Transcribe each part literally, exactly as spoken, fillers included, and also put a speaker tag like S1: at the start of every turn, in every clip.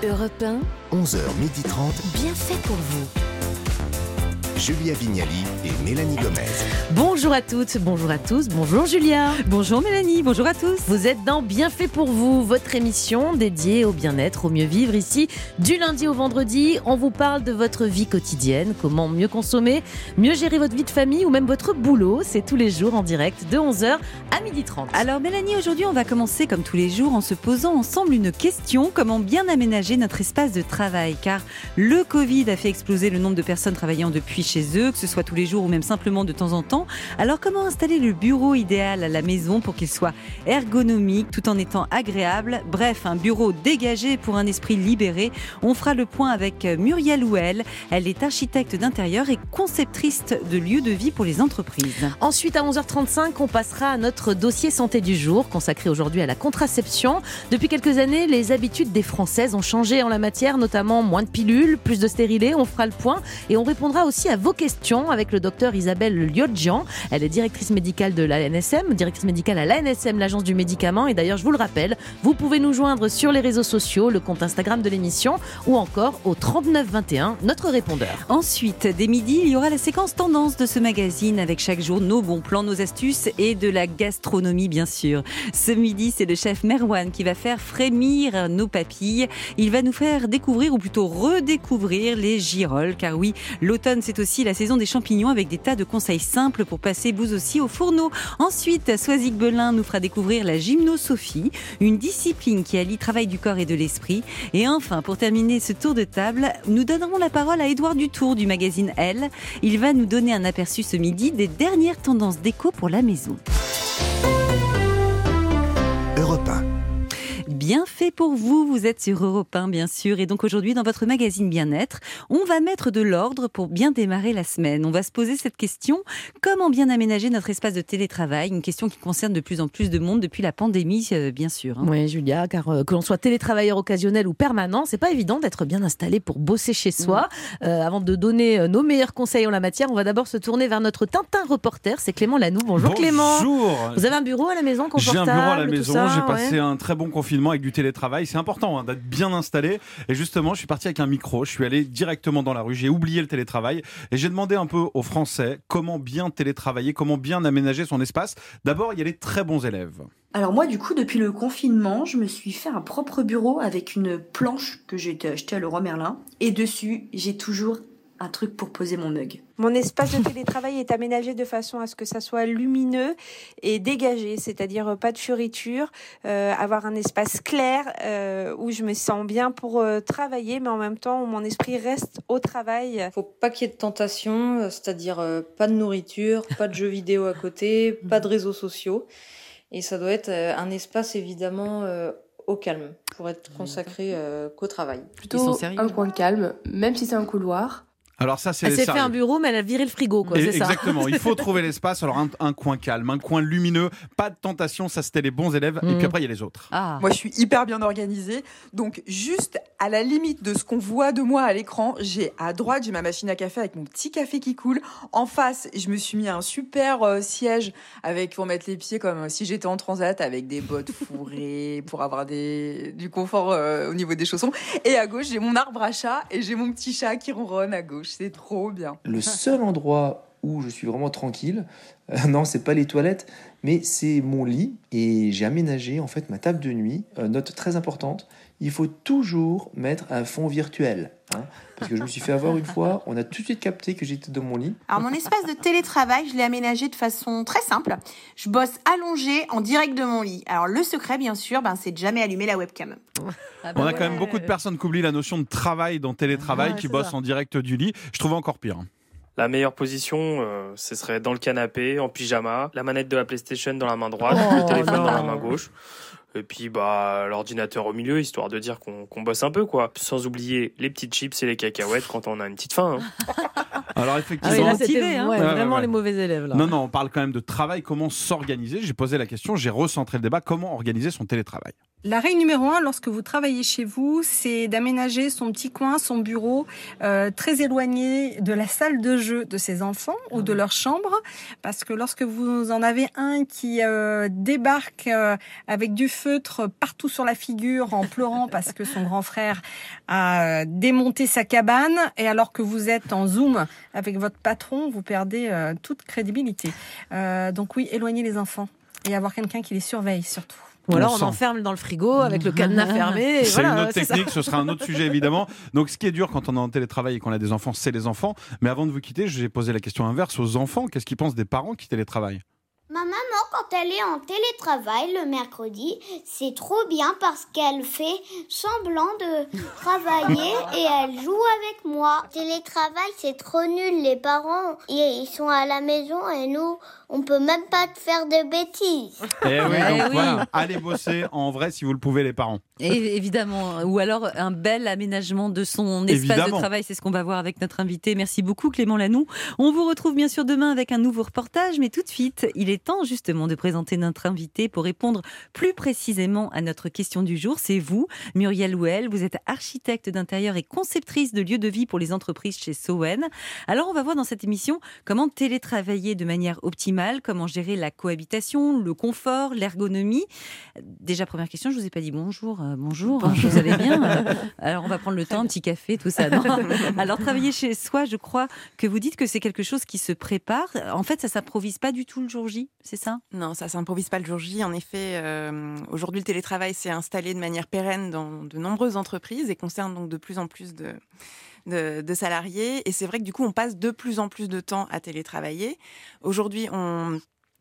S1: Europe un,
S2: onze heures trente,
S1: bien fait pour vous.
S2: Julia Vignali et Mélanie Gomez.
S3: Bonjour à toutes, bonjour à tous, bonjour Julia.
S4: Bonjour Mélanie, bonjour à tous.
S3: Vous êtes dans Bien fait pour vous, votre émission dédiée au bien-être, au mieux vivre ici. Du lundi au vendredi, on vous parle de votre vie quotidienne, comment mieux consommer, mieux gérer votre vie de famille ou même votre boulot. C'est tous les jours en direct de onze heures à midi trente.
S4: Alors Mélanie, aujourd'hui on va commencer comme tous les jours en se posant ensemble une question. Comment bien aménager notre espace de travail? Car le Covid a fait exploser le nombre de personnes travaillant depuis chez eux, que ce soit tous les jours ou même simplement de temps en temps. Alors comment installer le bureau idéal à la maison pour qu'il soit ergonomique tout en étant agréable? Bref, un bureau dégagé pour un esprit libéré. On fera le point avec Muriel Houel. Elle est architecte d'intérieur et conceptrice de lieux de vie pour les entreprises.
S3: Ensuite, à onze heures trente-cinq, on passera à notre dossier santé du jour, consacré aujourd'hui à la contraception. Depuis quelques années, les habitudes des Françaises ont changé en la matière, notamment moins de pilules, plus de stérilés. On fera le point et on répondra aussi à vos questions avec le docteur Isabelle Liotjian. Elle est directrice médicale de l'A N S M, directrice médicale à l'A N S M, l'agence du médicament. Et d'ailleurs, je vous le rappelle, vous pouvez nous joindre sur les réseaux sociaux, le compte Instagram de l'émission ou encore au trente-neuf vingt et un, notre répondeur.
S4: Ensuite, dès midi, il y aura la séquence tendance de ce magazine avec chaque jour nos bons plans, nos astuces et de la gastronomie bien sûr. Ce midi, c'est le chef Merwan qui va faire frémir nos papilles. Il va nous faire découvrir ou plutôt redécouvrir les girolles, car oui, l'automne c'est aussi la saison des champignons avec des tas de conseils simples pour passer vous aussi au fourneau. Ensuite, Soisic Belin nous fera découvrir la gymnosophie, une discipline qui allie travail du corps et de l'esprit. Et enfin, pour terminer ce tour de table, nous donnerons la parole à Édouard Dutour du magazine Elle. Il va nous donner un aperçu ce midi des dernières tendances déco pour la maison.
S2: Europe un.
S4: Bien fait pour vous, vous êtes sur Europe un bien sûr, et donc aujourd'hui dans votre magazine Bien-être, on va mettre de l'ordre pour bien démarrer la semaine. On va se poser cette question, comment bien aménager notre espace de télétravail? Une question qui concerne de plus en plus de monde depuis la pandémie, euh, bien sûr. Hein.
S3: Oui Julia, car euh, que l'on soit télétravailleur occasionnel ou permanent, c'est pas évident d'être bien installé pour bosser chez soi. Mmh. Euh, avant de donner euh, nos meilleurs conseils en la matière, on va d'abord se tourner vers notre Tintin reporter, c'est Clément Lanoux. Bonjour,
S5: Bonjour
S3: Clément. Vous avez un bureau à la maison confortable?
S5: J'ai un bureau à la maison,
S3: ça,
S5: j'ai passé
S3: ouais.
S5: un très bon confinement avec du télétravail. C'est important hein, d'être bien installé. Et justement, je suis parti avec un micro. Je suis allé directement dans la rue. J'ai oublié le télétravail. Et j'ai demandé un peu aux Français comment bien télétravailler, comment bien aménager son espace. D'abord, il y a les très bons élèves.
S6: Alors moi, du coup, depuis le confinement, je me suis fait un propre bureau avec une planche que j'ai été achetée à Leroy Merlin. Et dessus, j'ai toujours un truc pour poser mon mug.
S7: Mon espace de télétravail est aménagé de façon à ce que ça soit lumineux et dégagé, c'est-à-dire pas de fioritures, euh, avoir un espace clair euh, où je me sens bien pour euh, travailler, mais en même temps où mon esprit reste au travail.
S8: Faut pas qu'il y ait de tentation, c'est-à-dire euh, pas de nourriture, pas de jeux vidéo à côté, pas de réseaux sociaux. Et ça doit être euh, un espace évidemment euh, au calme pour être consacré euh, qu'au travail.
S9: Plutôt un coin calme, même si c'est un couloir.
S5: Alors ça, c'est
S3: Elle s'est
S5: ça.
S3: fait un bureau, mais elle a viré le frigo, quoi.
S5: Et
S3: C'est ça.
S5: exactement. Il faut trouver l'espace. Alors un, un coin calme, un coin lumineux, pas de tentation. Ça, c'était les bons élèves. Mmh. Et puis après, il y a les autres.
S10: Ah. Moi, je suis hyper bien organisée. Donc, juste à la limite de ce qu'on voit de moi à l'écran, j'ai à droite, j'ai ma machine à café avec mon petit café qui coule. En face, je me suis mis un super euh, siège avec pour mettre les pieds comme si j'étais en transat avec des bottes fourrées pour avoir des du confort euh, au niveau des chaussons. Et à gauche, j'ai mon arbre à chat et j'ai mon petit chat qui ronronne à gauche. C'est trop bien.
S11: Le seul endroit où je suis vraiment tranquille, euh, non, c'est pas les toilettes, mais c'est mon lit. Et j'ai aménagé en fait ma table de nuit. Euh, note très importante, il faut toujours mettre un fond virtuel. Hein, parce que je me suis fait avoir une fois, on a tout de suite capté que j'étais dans mon lit.
S12: Alors mon espace de télétravail, je l'ai aménagé de façon très simple. Je bosse allongée en direct de mon lit. Alors le secret, bien sûr, ben, c'est de jamais allumer la webcam.
S5: Ah bah on a ouais. quand même beaucoup de personnes qui oublient la notion de travail dans télétravail, ah, qui bossent ça. en direct du lit. Je trouve encore pire.
S13: La meilleure position, euh, ce serait dans le canapé, en pyjama, la manette de la PlayStation dans la main droite, oh, le téléphone non. dans la main gauche. Et puis bah l'ordinateur au milieu, histoire de dire qu'on, qu'on bosse un peu, quoi. Sans oublier les petites chips et les cacahuètes quand on a une petite faim. Hein.
S5: Alors
S3: Ah
S5: effectivement,
S3: oui, là, c'était
S4: motivé, hein.
S3: ouais,
S5: Ouais,
S3: vraiment
S5: ouais, ouais.
S3: les mauvais élèves. Là.
S5: Non, non, on parle quand même de travail, comment s'organiser. J'ai posé la question, j'ai recentré le débat, comment organiser son télétravail.
S1: La règle numéro un, lorsque vous travaillez chez vous, c'est d'aménager son petit coin, son bureau, euh, très éloigné de la salle de jeu de ses enfants ou de leur chambre. Parce que lorsque vous en avez un qui euh, débarque euh, avec du feutre partout sur la figure en pleurant parce que son grand frère a euh, démonté sa cabane, et alors que vous êtes en Zoom avec votre patron, vous perdez euh, toute crédibilité. Euh, donc oui, éloignez les enfants et avoir quelqu'un qui les surveille surtout.
S3: Ou alors
S5: On
S3: on,
S5: sent.
S3: enferme dans le frigo avec le cadenas fermé. Et
S5: C'est
S3: voilà,
S5: une autre
S3: c'est ça.
S5: technique, ce sera un autre sujet évidemment. Donc ce qui est dur quand on est en télétravail et qu'on a des enfants, c'est les enfants. Mais avant de vous quitter, j'ai posé la question inverse aux enfants. Qu'est-ce qu'ils pensent des parents qui télétravaillent ?
S14: Ma maman, quand elle est en télétravail le mercredi, c'est trop bien parce qu'elle fait semblant de travailler et elle joue avec moi. Télétravail, c'est trop nul. Les parents, ils sont à la maison et nous, on peut même pas faire de bêtises.
S5: Eh oui,
S4: Eh
S5: donc
S4: oui.
S5: voilà, allez bosser en vrai si vous le pouvez les parents.
S4: Et évidemment, ou alors un bel aménagement de son espace
S5: Évidemment.
S4: de travail, c'est ce qu'on va voir avec notre invité. Merci beaucoup Clément Lanoux. On vous retrouve bien sûr demain avec un nouveau reportage, mais tout de suite, il est temps justement de présenter notre invité pour répondre plus précisément à notre question du jour. C'est vous, Muriel Houel, vous êtes architecte d'intérieur et conceptrice de lieux de vie pour les entreprises chez Sowen. Alors on va voir dans cette émission comment télétravailler de manière optimale, comment gérer la cohabitation, le confort, l'ergonomie. Déjà première question, je vous ai pas dit bonjour. Euh, bonjour, bonjour. Vous allez bien euh, Alors on va prendre le temps, un petit café, tout ça. Non Alors travailler chez soi, je crois que vous dites que c'est quelque chose qui se prépare. En fait, ça s'improvise pas du tout le jour J, c'est ça ?
S15: Non, ça s'improvise pas le jour J. En effet, euh, aujourd'hui le télétravail s'est installé de manière pérenne dans de nombreuses entreprises et concerne donc de plus en plus de De, de salariés. Et c'est vrai que du coup, on passe de plus en plus de temps à télétravailler. Aujourd'hui, on,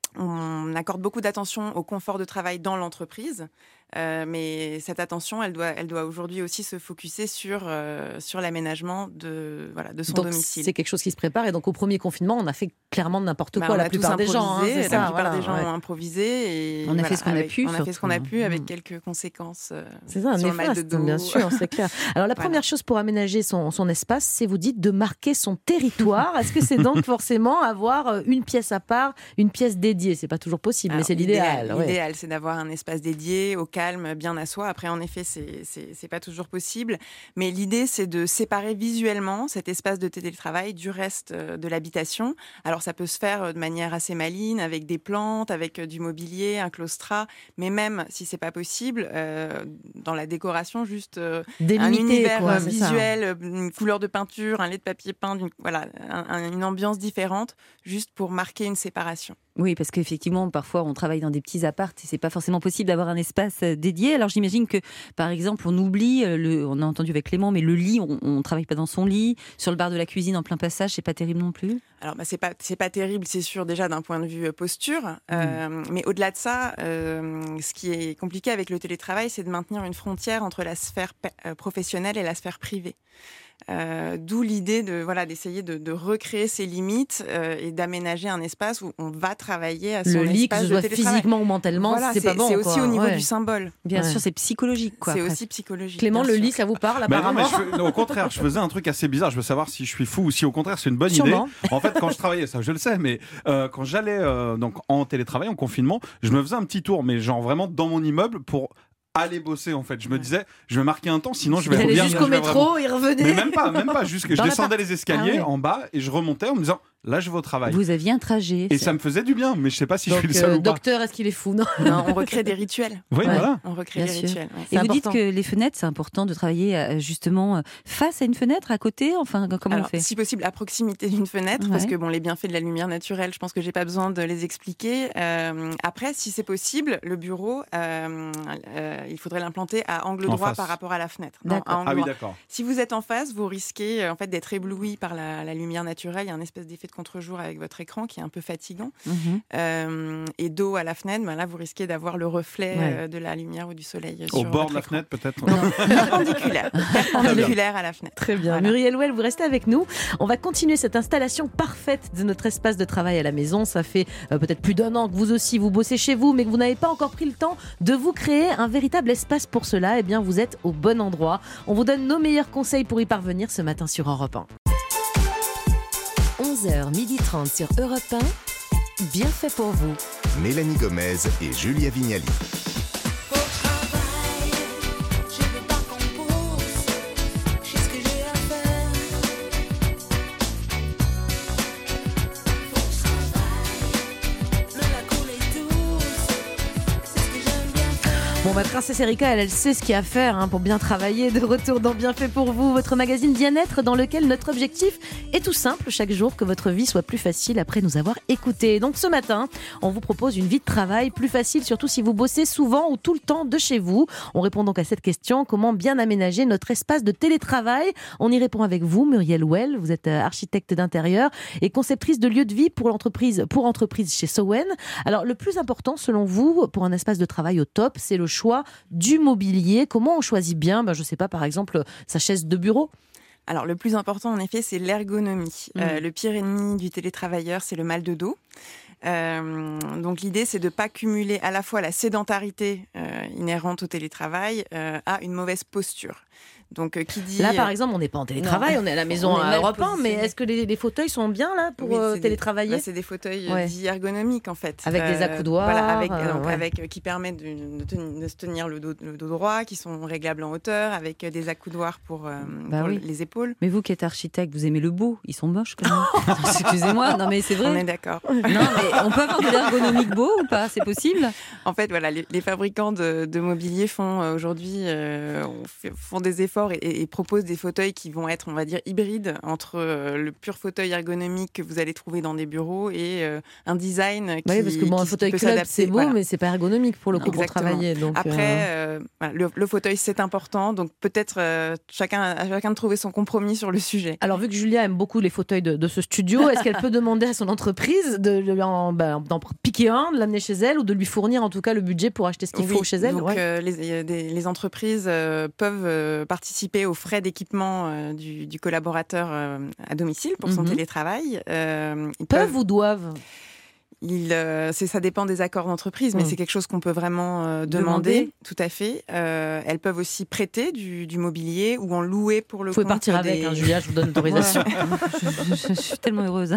S15: on accorde beaucoup d'attention au confort de travail dans l'entreprise. Euh, mais cette attention, elle doit, elle doit aujourd'hui aussi se focuser sur, euh, sur l'aménagement de, voilà, de son
S3: donc,
S15: domicile.
S3: C'est quelque chose qui se prépare. Et donc, au premier confinement, on a fait clairement n'importe
S15: Bah,
S3: quoi.
S15: on
S3: La
S15: a
S3: plupart
S15: tous
S3: des gens. Hein,
S15: improvisé,
S3: c'est
S15: la
S3: ça,
S15: plupart
S3: voilà,
S15: des gens
S3: ouais.
S15: ont improvisé. Et
S4: On a
S15: voilà,
S4: fait ce qu'on a
S15: avec-
S4: pu,
S15: On a fait ce
S4: surtout,
S15: qu'on a
S4: hein.
S15: pu avec
S4: Mmh.
S15: quelques conséquences euh,
S3: C'est ça, un
S15: sur le mal de
S3: néfaste,
S15: dos.
S3: bien sûr, c'est clair. Alors, la
S15: Voilà.
S3: première chose pour aménager son, son espace, c'est, vous dites, de marquer son territoire. Est-ce que c'est donc forcément avoir une pièce à part, une pièce dédiée ? C'est pas toujours possible, mais
S15: Alors,
S3: c'est l'idéal. ouais.
S15: L'idéal, c'est d'avoir un espace dédié, au calme, bien à soi. Après, en effet, c'est c'est c'est pas toujours possible, mais l'idée, c'est de séparer visuellement cet espace de télétravail du reste euh, de l'habitation. Alors, ça peut se faire euh, de manière assez maligne, avec des plantes, avec euh, du mobilier, un claustrat, mais même si c'est pas possible, euh, dans la décoration, juste euh, un
S3: Délimiter,
S15: univers
S3: quoi,
S15: euh,
S3: c'est ça.
S15: visuel, euh, une couleur de peinture, un lait de papier peint, d'une- voilà, un- un- une ambiance différente, juste pour marquer une séparation.
S4: Oui, parce qu'effectivement, parfois, on travaille dans des petits apparts et c'est pas forcément possible d'avoir un espace euh, dédié. Alors, j'imagine que, par exemple, on oublie, euh, le, on a entendu avec Clément, mais le lit, on, on travaille pas dans son lit. Sur le bar de la cuisine, en plein passage, c'est pas terrible non plus.
S15: Alors, bah, c'est pas c'est pas terrible, c'est sûr, déjà d'un point de vue euh, posture. Euh, mais au-delà de ça, euh, ce qui est compliqué avec le télétravail, c'est de maintenir une frontière entre la sphère pe- euh, professionnelle et la sphère privée. Euh, D'où l'idée de voilà d'essayer de, de recréer ces limites euh, et d'aménager un espace où on va travailler à son
S3: Le lit, que
S15: espace
S3: ce
S15: de
S3: soit
S15: télétravail.
S3: physiquement ou mentalement,
S15: Voilà,
S3: c'est pas bon.
S15: C'est aussi
S3: quoi.
S15: au niveau
S3: Ouais.
S15: du symbole.
S4: Bien
S3: Ouais.
S4: sûr, c'est psychologique, quoi.
S15: C'est
S4: après.
S15: aussi psychologique.
S3: Clément,
S15: bien
S3: le
S15: sûr.
S3: lit, ça vous parle
S5: Bah non, mais
S3: apparemment
S5: je fais- non, au contraire, je faisais un truc assez bizarre. Je veux savoir si je suis fou ou si au contraire c'est une bonne
S3: Sûrement.
S5: idée. En fait, quand je travaillais, ça je le sais, mais euh, quand j'allais euh, donc en télétravail, en confinement, je me faisais un petit tour, mais genre vraiment dans mon immeuble pour aller bosser. En fait, je me disais, je vais marquer un temps, sinon je vais
S3: Il allait
S5: revenir.
S3: jusqu'au
S5: je vais
S3: métro,
S5: vraiment-
S3: il revenait.
S5: Mais même pas, même pas. Juste que je
S3: Dans
S5: descendais
S3: l'appart.
S5: les escaliers
S3: Ah ouais.
S5: en bas et je remontais en me disant, là je vais au travail.
S4: Vous aviez un trajet.
S5: Et ça me faisait du bien, mais je sais pas si
S3: Donc,
S5: je suis le seul
S3: euh,
S5: ou pas.
S3: docteur, est-ce qu'il est fou Non.
S15: Non, on recrée des rituels.
S5: Oui,
S3: Ouais.
S5: voilà.
S15: On recrée
S4: Bien
S15: des
S4: sûr.
S15: rituels. ouais.
S4: Et
S3: C'est
S4: vous dites
S3: important.
S4: que les fenêtres, c'est important de travailler euh, justement euh, face à une fenêtre, à côté. Enfin, comment
S15: Alors,
S4: on fait ?
S15: si possible, à proximité d'une fenêtre,
S4: Ouais.
S15: parce que bon, les bienfaits de la lumière naturelle, je pense que j'ai pas besoin de les expliquer. Euh, après, si c'est possible, le bureau, euh, euh, il faudrait l'implanter à angle
S5: En
S15: droit
S5: face.
S15: par rapport à la fenêtre. Non,
S4: D'accord.
S15: à angle
S5: Ah oui,
S15: droit.
S5: d'accord.
S15: Si vous êtes en face, vous risquez euh, en fait d'être ébloui par la, la lumière naturelle. Il y a un espèce d'effet de contre-jour avec votre écran qui est un peu fatigant.
S4: Mhm.
S15: Euh, et dos à la fenêtre, ben là, vous risquez d'avoir le reflet
S3: Ouais.
S15: euh, de la lumière ou du soleil euh,
S5: Au
S15: sur
S5: bord
S15: votre
S5: de la
S15: écran.
S5: fenêtre, peut-être.
S15: Perpendiculaire, perpendiculaire à la fenêtre.
S3: Très bien.
S15: Voilà.
S3: Muriel Houel, vous restez avec nous. On va continuer cette installation parfaite de notre espace de travail à la maison. Ça fait euh, peut-être plus d'un an que vous aussi vous bossez chez vous, mais que vous n'avez pas encore pris le temps de vous créer un véritable espace pour cela. Eh bien, vous êtes au bon endroit. On vous donne nos meilleurs conseils pour y parvenir ce matin sur Europe un.
S16: onze heures trente sur Europe un, bien fait pour vous.
S2: Mélanie Gomez et Julia Vignali.
S3: Bon, ma princesse Erika, elle, elle sait ce qu'il y a à faire hein, pour bien travailler. De retour dans Bien fait pour vous, votre magazine bien-être dans lequel notre objectif est tout simple, chaque jour que votre vie soit plus facile après nous avoir écoutés. Donc ce matin, on vous propose une vie de travail plus facile, surtout si vous bossez souvent ou tout le temps de chez vous. On répond donc à cette question, comment bien aménager notre espace de télétravail? On y répond avec vous, Muriel Well. Vous êtes architecte d'intérieur et conceptrice de lieux de vie pour l'entreprise, pour entreprise chez Sowen. Alors le plus important selon vous pour un espace de travail au top, c'est le choix du mobilier. Comment on choisit bien, ben, je ne sais pas, par exemple, sa chaise de bureau?
S15: Alors, le plus important, en effet, c'est l'ergonomie. Mmh. Euh, le pire ennemi du télétravailleur, c'est le mal de dos. Euh, donc, l'idée, c'est de ne pas cumuler à la fois la sédentarité euh, inhérente au télétravail euh, à une mauvaise posture. Donc, euh, qui dit...
S3: Là, par exemple, on n'est pas en télétravail, non. on est à la maison à Europe un, mais est-ce que les, les fauteuils sont bien là pour oui, euh, télétravailler
S15: des, bah, C'est des fauteuils ouais. dits ergonomiques en fait.
S3: Avec euh, des accoudoirs.
S15: Voilà, avec,
S3: euh,
S15: donc,
S3: ouais.
S15: avec, euh, qui permettent de, de, tenir, de se tenir le dos, le dos droit, qui sont réglables en hauteur, avec des accoudoirs pour, euh, bah, pour oui. les épaules.
S4: Mais vous qui êtes architecte, vous aimez le beau? Ils sont moches quand même. Excusez-moi, non mais c'est vrai.
S15: On est d'accord.
S4: Non mais on peut avoir de l'ergonomique beau ou pas? C'est possible?
S15: En fait, voilà, les, les fabricants de, de mobilier font euh, aujourd'hui euh, font des efforts et, et, et proposent des fauteuils qui vont être, on va dire, hybrides entre euh, le pur fauteuil ergonomique que vous allez trouver dans des bureaux et euh, un design qui,
S3: oui, parce que bon,
S15: qui,
S3: un fauteuil
S15: qui peut
S3: club,
S15: s'adapter.
S3: C'est beau,
S15: voilà.
S3: Mais c'est pas ergonomique pour le coup pour travailler. Donc,
S15: Après, euh... Euh, le, le fauteuil, c'est important, donc peut-être euh, chacun, à chacun de trouver son compromis sur le sujet.
S3: Alors, vu que Julia aime beaucoup les fauteuils de, de ce studio, est-ce qu'elle peut demander à son entreprise de, de, de, ben, d'en piquer un, de l'amener chez elle ou de lui fournir en tout cas le budget pour acheter ce qu'il
S15: oui,
S3: faut chez elle?
S15: Donc, ouais. euh, les, des, les entreprises euh, peuvent euh, participer aux frais d'équipement euh, du, du collaborateur euh, à domicile pour son mm-hmm. télétravail.
S3: Euh, ils peuvent, peuvent ou doivent?
S15: Il, euh, c'est, ça dépend des accords d'entreprise, mais mmh. c'est quelque chose qu'on peut vraiment euh, demander, demander, tout à fait. Euh, elles peuvent aussi prêter du, du mobilier ou en louer pour le
S3: vous
S15: compte.
S3: Vous pouvez partir
S15: des...
S3: avec, hein, Julia, je vous donne l'autorisation.
S4: je, je, je suis tellement heureuse.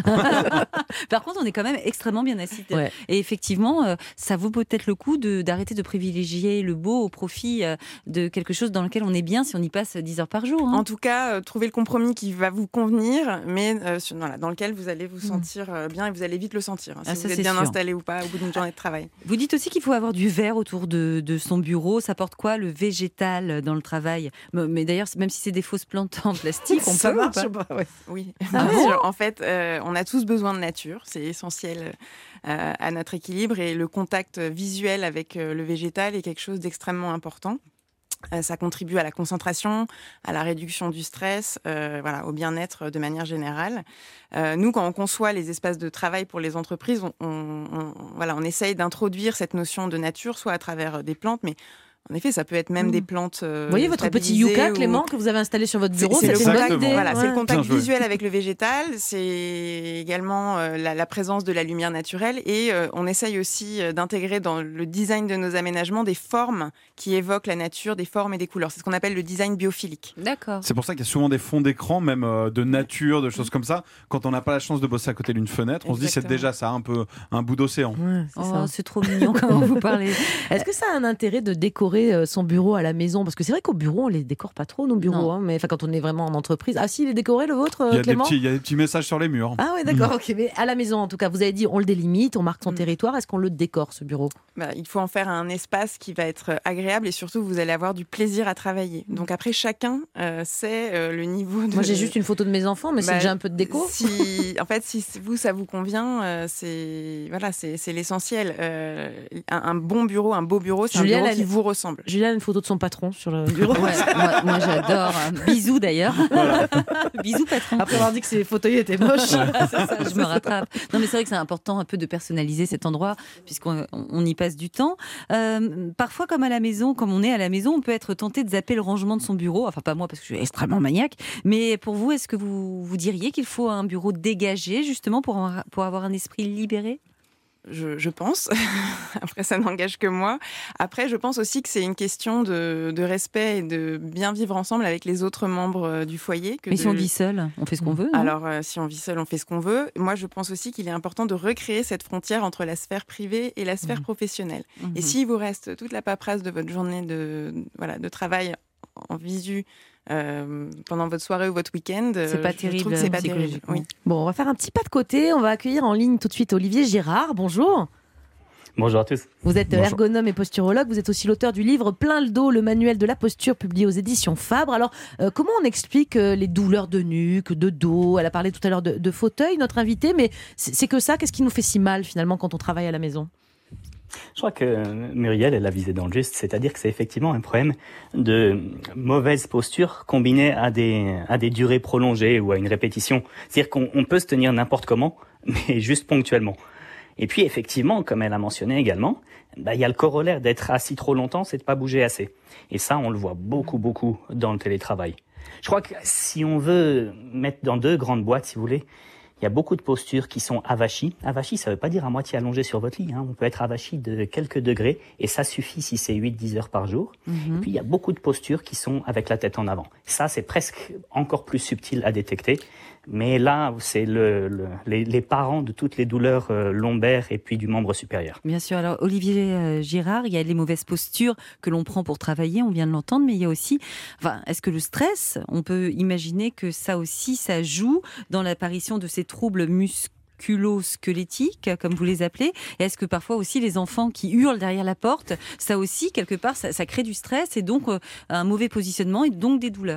S4: Par contre, on est quand même extrêmement bien assis. Ouais. Et effectivement, euh, ça vaut peut-être le coup de, d'arrêter de privilégier le beau au profit euh, de quelque chose dans lequel on est bien si on y passe dix heures par jour. Hein.
S15: En tout cas, euh, trouvez le compromis qui va vous convenir, mais euh, sur, voilà, dans lequel vous allez vous sentir euh, bien et vous allez vite le sentir. Hein, si ah, vous êtes bien sûr. installé ou pas au bout d'une journée de travail.
S4: Vous dites aussi qu'il faut avoir du vert autour de, de son bureau. Ça porte quoi, le végétal dans le travail? Mais d'ailleurs, même si c'est des fausses plantes en plastique, on
S15: ça
S4: peut
S15: marche
S4: ou pas
S15: pas ouais. Oui, ah bon en fait, euh, on a tous besoin de nature. C'est essentiel euh, à notre équilibre et le contact visuel avec euh, le végétal est quelque chose d'extrêmement important. Euh, ça contribue à la concentration, à la réduction du stress, euh, voilà, au bien-être de manière générale. Euh, nous, quand on conçoit les espaces de travail pour les entreprises, on, on, on, voilà, on essaye d'introduire cette notion de nature, soit à travers des plantes, mais en effet, ça peut être même mmh. des plantes. Euh,
S3: vous voyez votre petit yucca, ou... Clément, que vous avez installé sur votre bureau,
S15: c'est,
S3: c'est,
S15: c'est,
S3: une bonne idée.
S15: Voilà,
S3: ouais.
S15: c'est le contact visuel avec le végétal, c'est également euh, la, la présence de la lumière naturelle et euh, on essaye aussi euh, d'intégrer dans le design de nos aménagements des formes qui évoquent la nature, des formes et des couleurs. C'est ce qu'on appelle le design biophilique.
S4: D'accord.
S5: C'est pour ça qu'il y a souvent des fonds d'écran, même euh, de nature, de choses mmh. comme ça. Quand on n'a pas la chance de bosser à côté d'une fenêtre, on Exactement. se dit c'est déjà ça, un peu un bout d'océan.
S3: Ouais, c'est,
S4: oh, c'est trop mignon comment vous parlez.
S3: Est-ce que ça a un intérêt de décorer son bureau à la maison? Parce que c'est vrai qu'au bureau, on les décore pas trop, nos bureaux. Hein, mais quand on est vraiment en entreprise. Ah si, il est décoré le vôtre,
S5: il y a
S3: Clément?
S5: des petits, il y a des petits messages sur les murs.
S3: Ah oui, d'accord. Mmh. Ok, mais à la maison, en tout cas, vous avez dit, on le délimite, on marque son mmh. territoire. Est-ce qu'on le décore, ce bureau?
S15: Bah, il faut en faire un espace qui va être agréable et surtout, vous allez avoir du plaisir à travailler. Donc après, chacun euh, sait euh, le niveau de...
S3: Moi, j'ai juste une photo de mes enfants, mais bah, c'est déjà un peu de déco.
S15: Si... En fait, si vous, ça vous convient, euh, c'est... Voilà, c'est, c'est l'essentiel. Euh, un, un bon bureau, un beau bureau, c'est Julia, un bureau qui vous ressemble.
S3: Julia a une photo de son patron sur le bureau.
S4: Ouais, moi, moi j'adore. Bisous d'ailleurs. Voilà. Bisous patron.
S3: Après avoir dit que ces fauteuils étaient moches.
S4: c'est ça, je me rattrape. Non mais c'est vrai que c'est important un peu de personnaliser cet endroit puisqu'on on y passe du temps. Euh, parfois comme à la maison, comme on est à la maison, on peut être tenté de zapper le rangement de son bureau. Enfin pas moi parce que je suis extrêmement maniaque. Mais pour vous, est-ce que vous, vous diriez qu'il faut un bureau dégagé justement pour, pour avoir un esprit libéré?
S15: je, je pense. Après, ça n'engage que moi. Après, je pense aussi que c'est une question de, de respect et de bien vivre ensemble avec les autres membres du foyer. Que
S4: Mais
S15: de...
S4: si on vit seul, on fait ce qu'on veut, non ?
S15: Alors, euh, si on vit seul, on fait ce qu'on veut. Moi, je pense aussi qu'il est important de recréer cette frontière entre la sphère privée et la sphère mmh. professionnelle. Mmh. Et s'il vous reste toute la paperasse de votre journée de, voilà, de travail en visu, Euh, pendant votre soirée ou votre week-end,
S4: c'est pas
S15: je
S4: terrible,
S15: trouve que c'est pas terrible. Oui.
S3: Bon, on va faire un petit pas de côté. On va accueillir en ligne tout de suite Olivier Girard. Bonjour.
S17: Bonjour à tous.
S3: Vous êtes
S17: Bonjour.
S3: ergonome et posturologue. Vous êtes aussi l'auteur du livre Plein le dos, le manuel de la posture, publié aux éditions Fabre. Alors, euh, comment on explique euh, les douleurs de nuque, de dos ? Elle a parlé tout à l'heure de, de fauteuil, notre invitée, mais c'est, c'est que ça. Qu'est-ce qui nous fait si mal finalement quand on travaille à la maison ?
S17: Je crois que Muriel, elle l'a visé dans le juste, c'est-à-dire que c'est effectivement un problème de mauvaise posture combinée à des, à des durées prolongées ou à une répétition. C'est-à-dire qu'on on peut se tenir n'importe comment, mais juste ponctuellement. Et puis effectivement, comme elle a mentionné également, bah, il y a le corollaire d'être assis trop longtemps, c'est de pas bouger assez. Et ça, on le voit beaucoup, beaucoup dans le télétravail. Je crois que si on veut mettre dans deux grandes boîtes, si vous voulez, il y a beaucoup de postures qui sont avachies. Avachies, ça ne veut pas dire à moitié allongé sur votre lit. Hein. On peut être avachi de quelques degrés et ça suffit si c'est huit à dix heures par jour. Mm-hmm. Puis il y a beaucoup de postures qui sont avec la tête en avant. Ça, c'est presque encore plus subtil à détecter. Mais là, c'est le, le, les, les parents de toutes les douleurs euh, lombaires et puis du membre supérieur.
S4: Bien sûr. Alors, Olivier euh, Girard, il y a les mauvaises postures que l'on prend pour travailler, on vient de l'entendre, mais il y a aussi... Enfin, est-ce que le stress, on peut imaginer que ça aussi, ça joue dans l'apparition de ces troubles musculo-squelettiques, comme vous les appelez ? Et est-ce que parfois aussi les enfants qui hurlent derrière la porte, ça aussi, quelque part, ça, ça crée du stress et donc euh, un mauvais positionnement et donc des douleurs ?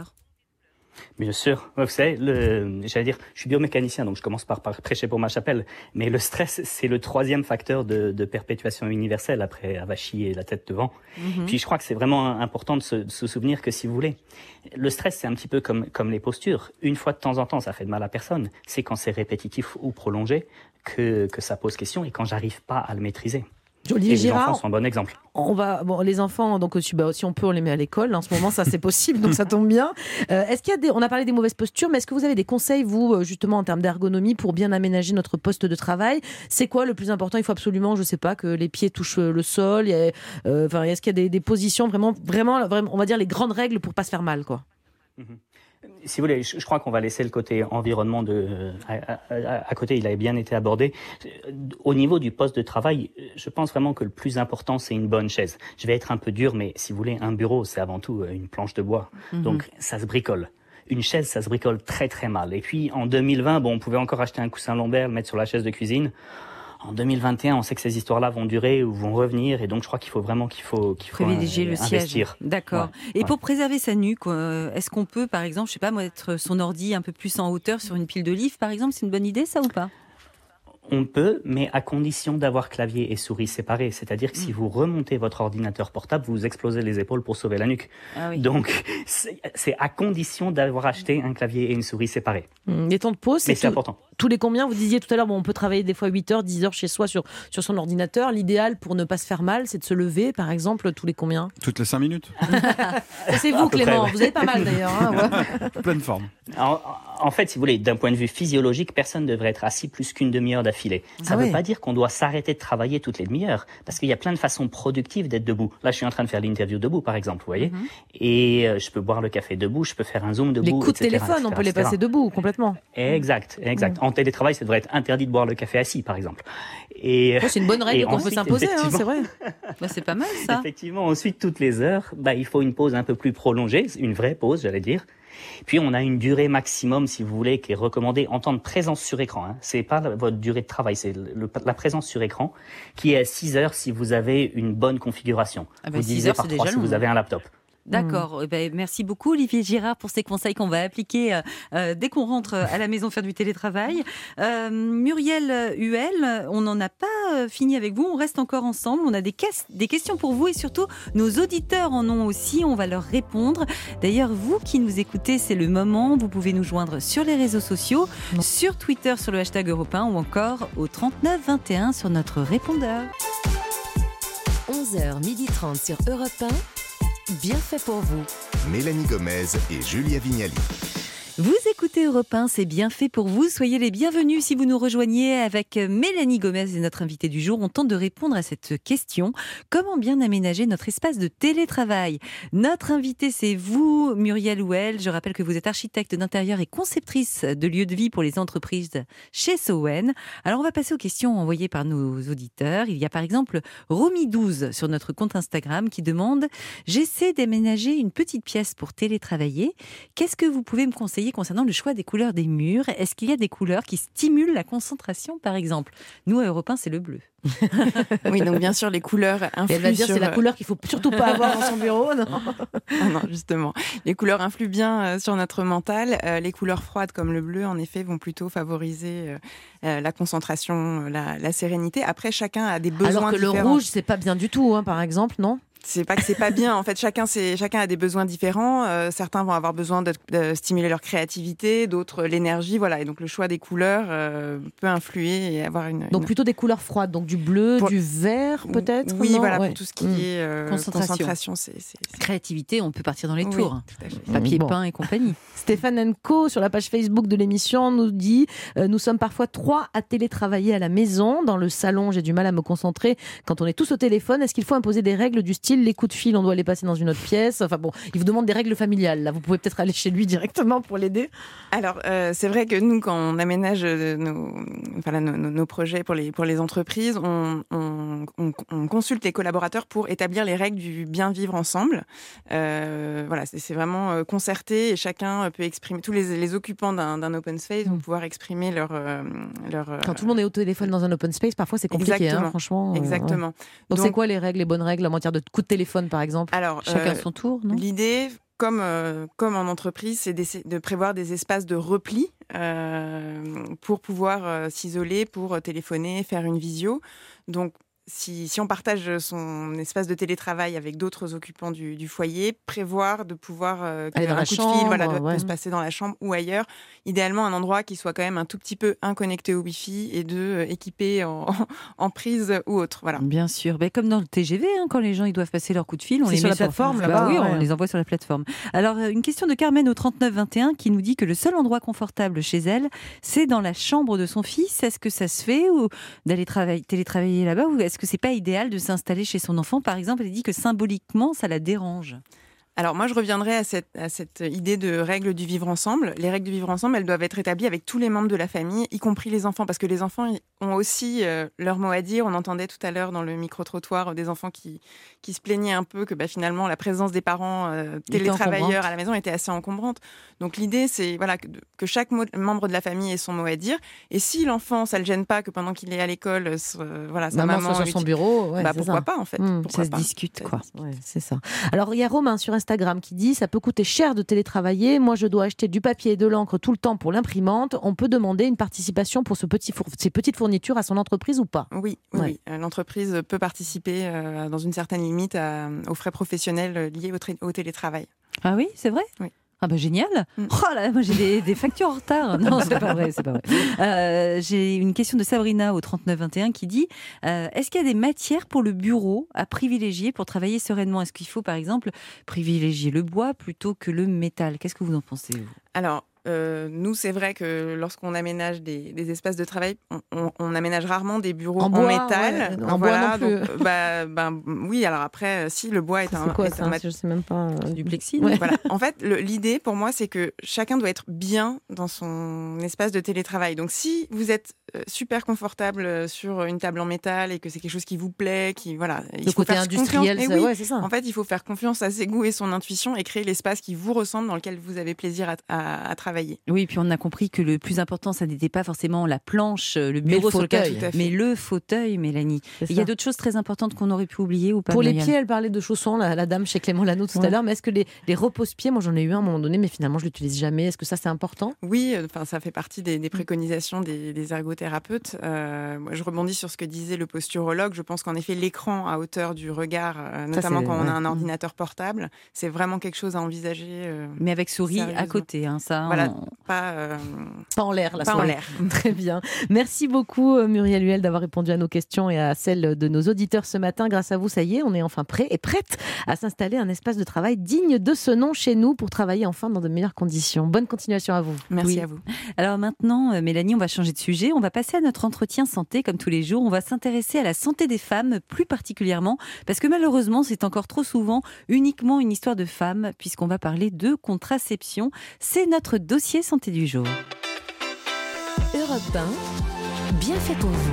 S17: Bien sûr, vous savez, le, j'allais dire, je suis biomécanicien, donc je commence par, par prêcher pour ma chapelle, mais le stress, c'est le troisième facteur de, de perpétuation universelle après avachi et la tête devant. Mm-hmm. Puis je crois que c'est vraiment important de se, de se souvenir que si vous voulez, le stress, c'est un petit peu comme, comme les postures. Une fois de temps en temps, ça fait de mal à personne. C'est quand c'est répétitif ou prolongé que, que ça pose question et quand j'arrive pas à le maîtriser.
S3: Olivier
S17: et
S3: Girard,
S17: les enfants sont un bon exemple.
S3: On va, bon, les enfants, donc bah, si on peut, on les met à l'école. En ce moment, ça c'est possible, donc ça tombe bien. Euh, est-ce qu'il y a des, on a parlé des mauvaises postures, mais est-ce que vous avez des conseils, vous, justement, en termes d'ergonomie, pour bien aménager notre poste de travail ? C'est quoi le plus important ? Il faut absolument, je sais pas, que les pieds touchent le sol. Il y a, euh, enfin, est-ce qu'il y a des, des positions vraiment, vraiment, vraiment, on va dire les grandes règles pour pas se faire mal, quoi.
S17: Mm-hmm. Si vous voulez, je crois qu'on va laisser le côté environnement de, à, à, à côté, il avait bien été abordé. Au niveau du poste de travail, je pense vraiment que le plus important, c'est une bonne chaise. Je vais être un peu dur, mais si vous voulez, un bureau, c'est avant tout une planche de bois. Mm-hmm. Donc, ça se bricole. Une chaise, ça se bricole très très mal. Et puis, en deux mille vingt, bon, on pouvait encore acheter un coussin lombaire, le mettre sur la chaise de cuisine. En deux mille vingt et un, on sait que ces histoires-là vont durer ou vont revenir, et donc je crois qu'il faut vraiment qu'il faut qu'il faut
S4: privilégier le
S17: investir.
S4: Siège. D'accord. Ouais, et ouais. Pour préserver sa nuque, euh, est-ce qu'on peut, par exemple, je sais pas, mettre son ordi un peu plus en hauteur sur une pile de livres, par exemple, c'est une bonne idée, ça ou pas ?
S17: On peut, mais à condition d'avoir clavier et souris séparés. C'est-à-dire que mmh. si vous remontez votre ordinateur portable, vous explosez les épaules pour sauver la nuque. Ah oui. Donc, c'est, c'est à condition d'avoir acheté un clavier et une souris séparés.
S3: Mmh. Les temps de pause, c'est,
S17: mais c'est
S3: tout,
S17: important.
S3: Tous les combien ? Vous disiez tout à l'heure, bon, on peut travailler des fois huit heures, dix heures chez soi sur, sur son ordinateur. L'idéal pour ne pas se faire mal, c'est de se lever, par exemple, tous les combien ?
S5: Toutes les cinq minutes.
S3: C'est vous, Clément. Près, ouais. Vous avez pas mal d'ailleurs. Hein, ouais.
S5: Pleine forme.
S17: En, en fait, si vous voulez, d'un point de vue physiologique, personne ne devrait être assis plus qu'une demi-heure d'affilée. Ça ne ah veut ouais. pas dire qu'on doit s'arrêter de travailler toutes les demi-heures, parce qu'il y a plein de façons productives d'être debout. Là, je suis en train de faire l'interview debout, par exemple, vous voyez. Mm-hmm. Et euh, je peux boire le café debout, je peux faire un zoom debout,
S3: les coups
S17: et cetera,
S3: de téléphone, et cetera, on peut les passer debout, complètement.
S17: Exact, exact. Mm. En télétravail, ça devrait être interdit de boire le café assis, par exemple. Et,
S3: ouais, c'est une bonne règle qu'on ensuite, peut s'imposer, hein, c'est vrai.
S4: Bah, c'est pas mal, ça.
S17: Effectivement, ensuite, toutes les heures, bah, il faut une pause un peu plus prolongée, une vraie pause, j'allais dire. Puis on a une durée maximum, si vous voulez, qui est recommandée en temps de présence sur écran. Hein. C'est pas votre durée de travail, c'est le, la présence sur écran, qui est à six heures si vous avez une bonne configuration. Ah ben vous divisez par trois si vous avez un laptop.
S4: D'accord. Mmh. Eh ben, merci beaucoup Olivier Girard pour ces conseils qu'on va appliquer euh, dès qu'on rentre à la maison faire du télétravail. Euh, Muriel Huel, on n'en a pas fini avec vous, on reste encore ensemble. On a des, cas- des questions pour vous et surtout nos auditeurs en ont aussi, on va leur répondre. D'ailleurs, vous qui nous écoutez, c'est le moment. Vous pouvez nous joindre sur les réseaux sociaux, mmh. sur Twitter sur le hashtag Europe un ou encore au trente-neuf vingt et un sur notre répondeur.
S16: onze heures trente sur Europe un. Bien fait pour vous.
S2: Mélanie Gomez et Julia Vignali.
S4: Vous écoutez Europe un, c'est bien fait pour vous. Soyez les bienvenus si vous nous rejoignez avec Mélanie Gomez et notre invitée du jour. On tente de répondre à cette question. Comment bien aménager notre espace de télétravail ? Notre invitée, c'est vous, Muriel Houel. Je rappelle que vous êtes architecte d'intérieur et conceptrice de lieux de vie pour les entreprises chez Sowen. Alors, on va passer aux questions envoyées par nos auditeurs. Il y a par exemple Romy douze sur notre compte Instagram qui demande « J'essaie d'aménager une petite pièce pour télétravailler. Qu'est-ce que vous pouvez me conseiller concernant le choix des couleurs des murs ? Est-ce qu'il y a des couleurs qui stimulent la concentration, par exemple ? Nous, à Europe un, c'est le bleu. »
S15: Oui, donc bien sûr, les couleurs influent.
S3: Elle va dire
S15: sur...
S3: c'est la couleur qu'il faut surtout pas avoir dans son bureau, non ?
S15: Ah non, justement. Les couleurs influent bien sur notre mental. Euh, les couleurs froides, comme le bleu, en effet, vont plutôt favoriser euh, la concentration, la, la sérénité. Après, chacun a des besoins
S3: Alors que
S15: différents.
S3: le rouge, c'est pas bien du tout, hein, par exemple, non ?
S15: C'est pas que c'est pas bien. En fait, chacun, c'est, chacun a des besoins différents. Euh, certains vont avoir besoin de, de stimuler leur créativité, d'autres l'énergie. Voilà. Et donc, le choix des couleurs euh, peut influer et avoir une.
S3: Donc,
S15: une...
S3: plutôt des couleurs froides. Donc, du bleu, pour... du vert, peut-être ?
S15: Oui,
S3: non
S15: voilà.
S3: ouais.
S15: Pour tout ce qui
S3: mmh.
S15: est euh, concentration. concentration c'est, c'est, c'est...
S4: Créativité, on peut partir dans les
S15: oui,
S4: tours.
S15: Tout à fait.
S4: Papier
S3: bon.
S4: peint et compagnie.
S3: Stéphane Enco, sur la page Facebook de l'émission, nous dit euh, « Nous sommes parfois trois à télétravailler à la maison. Dans le salon, j'ai du mal à me concentrer quand on est tous au téléphone. Est-ce qu'il faut imposer des règles du style les coups de fil, on doit les passer dans une autre pièce ? Enfin bon, il vous demande des règles familiales. Là, vous pouvez peut-être aller chez lui directement pour l'aider.
S15: Alors, euh, c'est vrai que nous, quand on aménage nos, enfin, nos, nos, nos projets pour les, pour les entreprises, on, on, on, on consulte les collaborateurs pour établir les règles du bien vivre ensemble. Euh, voilà, c'est, c'est vraiment concerté et chacun peut exprimer, tous les, les occupants d'un, d'un open space vont pouvoir exprimer leur... Euh, leur
S3: quand tout le monde est au téléphone dans un open space, parfois c'est compliqué, hein, franchement.
S15: Exactement.
S3: Euh, ouais. Donc, Donc c'est quoi les règles, les bonnes règles en matière de coups de téléphone, par exemple ?
S15: Alors,
S4: chacun
S15: euh,
S4: son tour, non ?
S15: L'idée, comme, euh, comme en entreprise, c'est de prévoir des espaces de repli euh, pour pouvoir euh, s'isoler, pour téléphoner, faire une visio. Donc, Si, si on partage son espace de télétravail avec d'autres occupants du, du foyer, prévoir de pouvoir euh,
S3: aller dans
S15: un
S3: la
S15: coup
S3: chambre,
S15: de fil, voilà, de,
S3: ouais.
S15: de se passer dans la chambre ou ailleurs. Idéalement, un endroit qui soit quand même un tout petit peu inconnecté au Wi-Fi et de euh, équipé en, en prise ou autre. Voilà.
S4: Bien sûr, mais comme dans le T G V, hein, quand les gens ils doivent passer leur coup de fil, on
S3: C'est
S4: les
S3: sur
S4: met
S3: la plateforme,
S4: sur...
S3: là-bas.
S4: Bah oui,
S3: ouais.
S4: on les envoie sur la plateforme. Alors, une question de Carmen au trente-neuf vingt et un qui nous dit que le seul endroit confortable chez elle, c'est dans la chambre de son fils. Est-ce que ça se fait ou d'aller travailler, télétravailler là-bas, ou est-ce que c'est pas idéal de s'installer chez son enfant, par exemple? Elle dit que symboliquement, ça la dérange.
S15: Alors moi, je reviendrai à cette, à cette idée de règles du vivre ensemble. Les règles du vivre ensemble, elles doivent être établies avec tous les membres de la famille, y compris les enfants, parce que les enfants ont aussi euh, leur mot à dire. On entendait tout à l'heure dans le micro-trottoir des enfants qui, qui se plaignaient un peu que bah, finalement la présence des parents euh, télétravailleurs à la maison était assez encombrante. Donc l'idée, c'est voilà, que, que chaque mot, membre de la famille ait son mot à dire. Et si l'enfant, ça ne le gêne pas que pendant qu'il est à l'école, euh, voilà, sa
S3: maman
S15: maman
S3: soit sur son bureau, ouais,
S15: bah,
S3: c'est
S15: pourquoi
S3: ça.
S15: pas en fait
S3: Mmh,
S15: pourquoi
S3: ça
S15: pas.
S3: se discute, quoi. Ouais, c'est ça. Alors il y a Romain sur Instagram qui dit ça peut coûter cher de télétravailler. Moi, je dois acheter du papier et de l'encre tout le temps pour l'imprimante. On peut demander une participation pour ce petit four... ces petites fournitures à son entreprise ou pas?
S15: Oui, oui,
S3: ouais.
S15: oui. L'entreprise peut participer euh, dans une certaine limite à, aux frais professionnels liés au, tra- au télétravail.
S4: Ah oui, c'est vrai?
S15: Oui.
S4: Ah bah génial.
S15: Mm.
S4: Oh là, moi j'ai des, des factures en retard. Non, c'est pas vrai, c'est pas vrai. Euh, j'ai une question de Sabrina au trente-neuf vingt et un qui dit euh, est-ce qu'il y a des matières pour le bureau à privilégier pour travailler sereinement? Est-ce qu'il faut par exemple privilégier le bois plutôt que le métal? Qu'est-ce que vous en pensez, vous?
S15: Alors, euh, nous, c'est vrai que lorsqu'on aménage des, des espaces de travail, on, on, on aménage rarement des bureaux en,
S3: en bois,
S15: métal.
S3: Ouais, en
S15: voilà,
S3: bois non plus.
S15: donc, bah, bah, oui, alors après, si le bois est
S3: c'est
S15: un,
S3: quoi,
S15: est
S3: ça,
S15: un mat-
S3: je sais même pas.
S4: Du plexi.
S3: Ouais.
S15: Voilà. En fait, le, l'idée pour moi, c'est que chacun doit être bien dans son espace de télétravail. Donc, si vous êtes super confortable sur une table en métal et que c'est quelque chose qui vous plaît, qui voilà, il
S3: le
S15: faut
S3: côté
S15: faire
S3: industriel,
S15: confiance.
S3: c'est,
S15: oui,
S3: ouais, c'est ça.
S15: En fait, il faut faire confiance à ses goûts et son intuition et créer l'espace qui vous ressemble, dans lequel vous avez plaisir à, à, à travailler.
S4: Oui, puis on a compris que le plus important, ça n'était pas forcément la planche, le bureau
S3: le
S4: sur
S3: fauteuil.
S4: lequel, mais le fauteuil, Mélanie. Il y a d'autres choses très importantes qu'on aurait pu oublier ou pas?
S3: Pour les
S4: Muriel
S3: pieds, elle parlait de chaussons, la, la dame chez Clément Lano tout
S4: ouais.
S3: à l'heure, mais est-ce que les, les repose-pieds, moi j'en ai eu un à un moment donné, mais finalement je l'utilise jamais. Est-ce que ça c'est important?
S15: Oui, enfin ça fait partie des, des préconisations des, des ergothérapeutes. Euh, moi, je rebondis sur ce que disait le posturologue. Je pense qu'en effet l'écran à hauteur du regard, euh, notamment
S3: ça,
S15: quand on
S3: ouais.
S15: a un ordinateur portable, c'est vraiment quelque chose à envisager. Euh,
S4: mais avec souris à côté, hein, ça.
S15: Voilà, voilà, pas, euh,
S3: pas en l'air. La
S15: pas en
S3: soirée.
S15: l'air.
S3: Très bien. Merci beaucoup Muriel Huel d'avoir répondu à nos questions et à celles de nos auditeurs ce matin. Grâce à vous, ça y est, on est enfin prêt et prête à s'installer un espace de travail digne de ce nom chez nous pour travailler enfin dans de meilleures conditions. Bonne continuation à vous.
S15: Merci
S4: Oui.
S15: à vous.
S4: Alors maintenant, Mélanie, on va changer de sujet. On va passer à notre entretien santé comme tous les jours. On va s'intéresser à la santé des femmes plus particulièrement parce que malheureusement, c'est encore trop souvent uniquement une histoire de femmes puisqu'on va parler de contraception. C'est notre dossier santé du jour.
S16: Europe un, bien fait pour vous.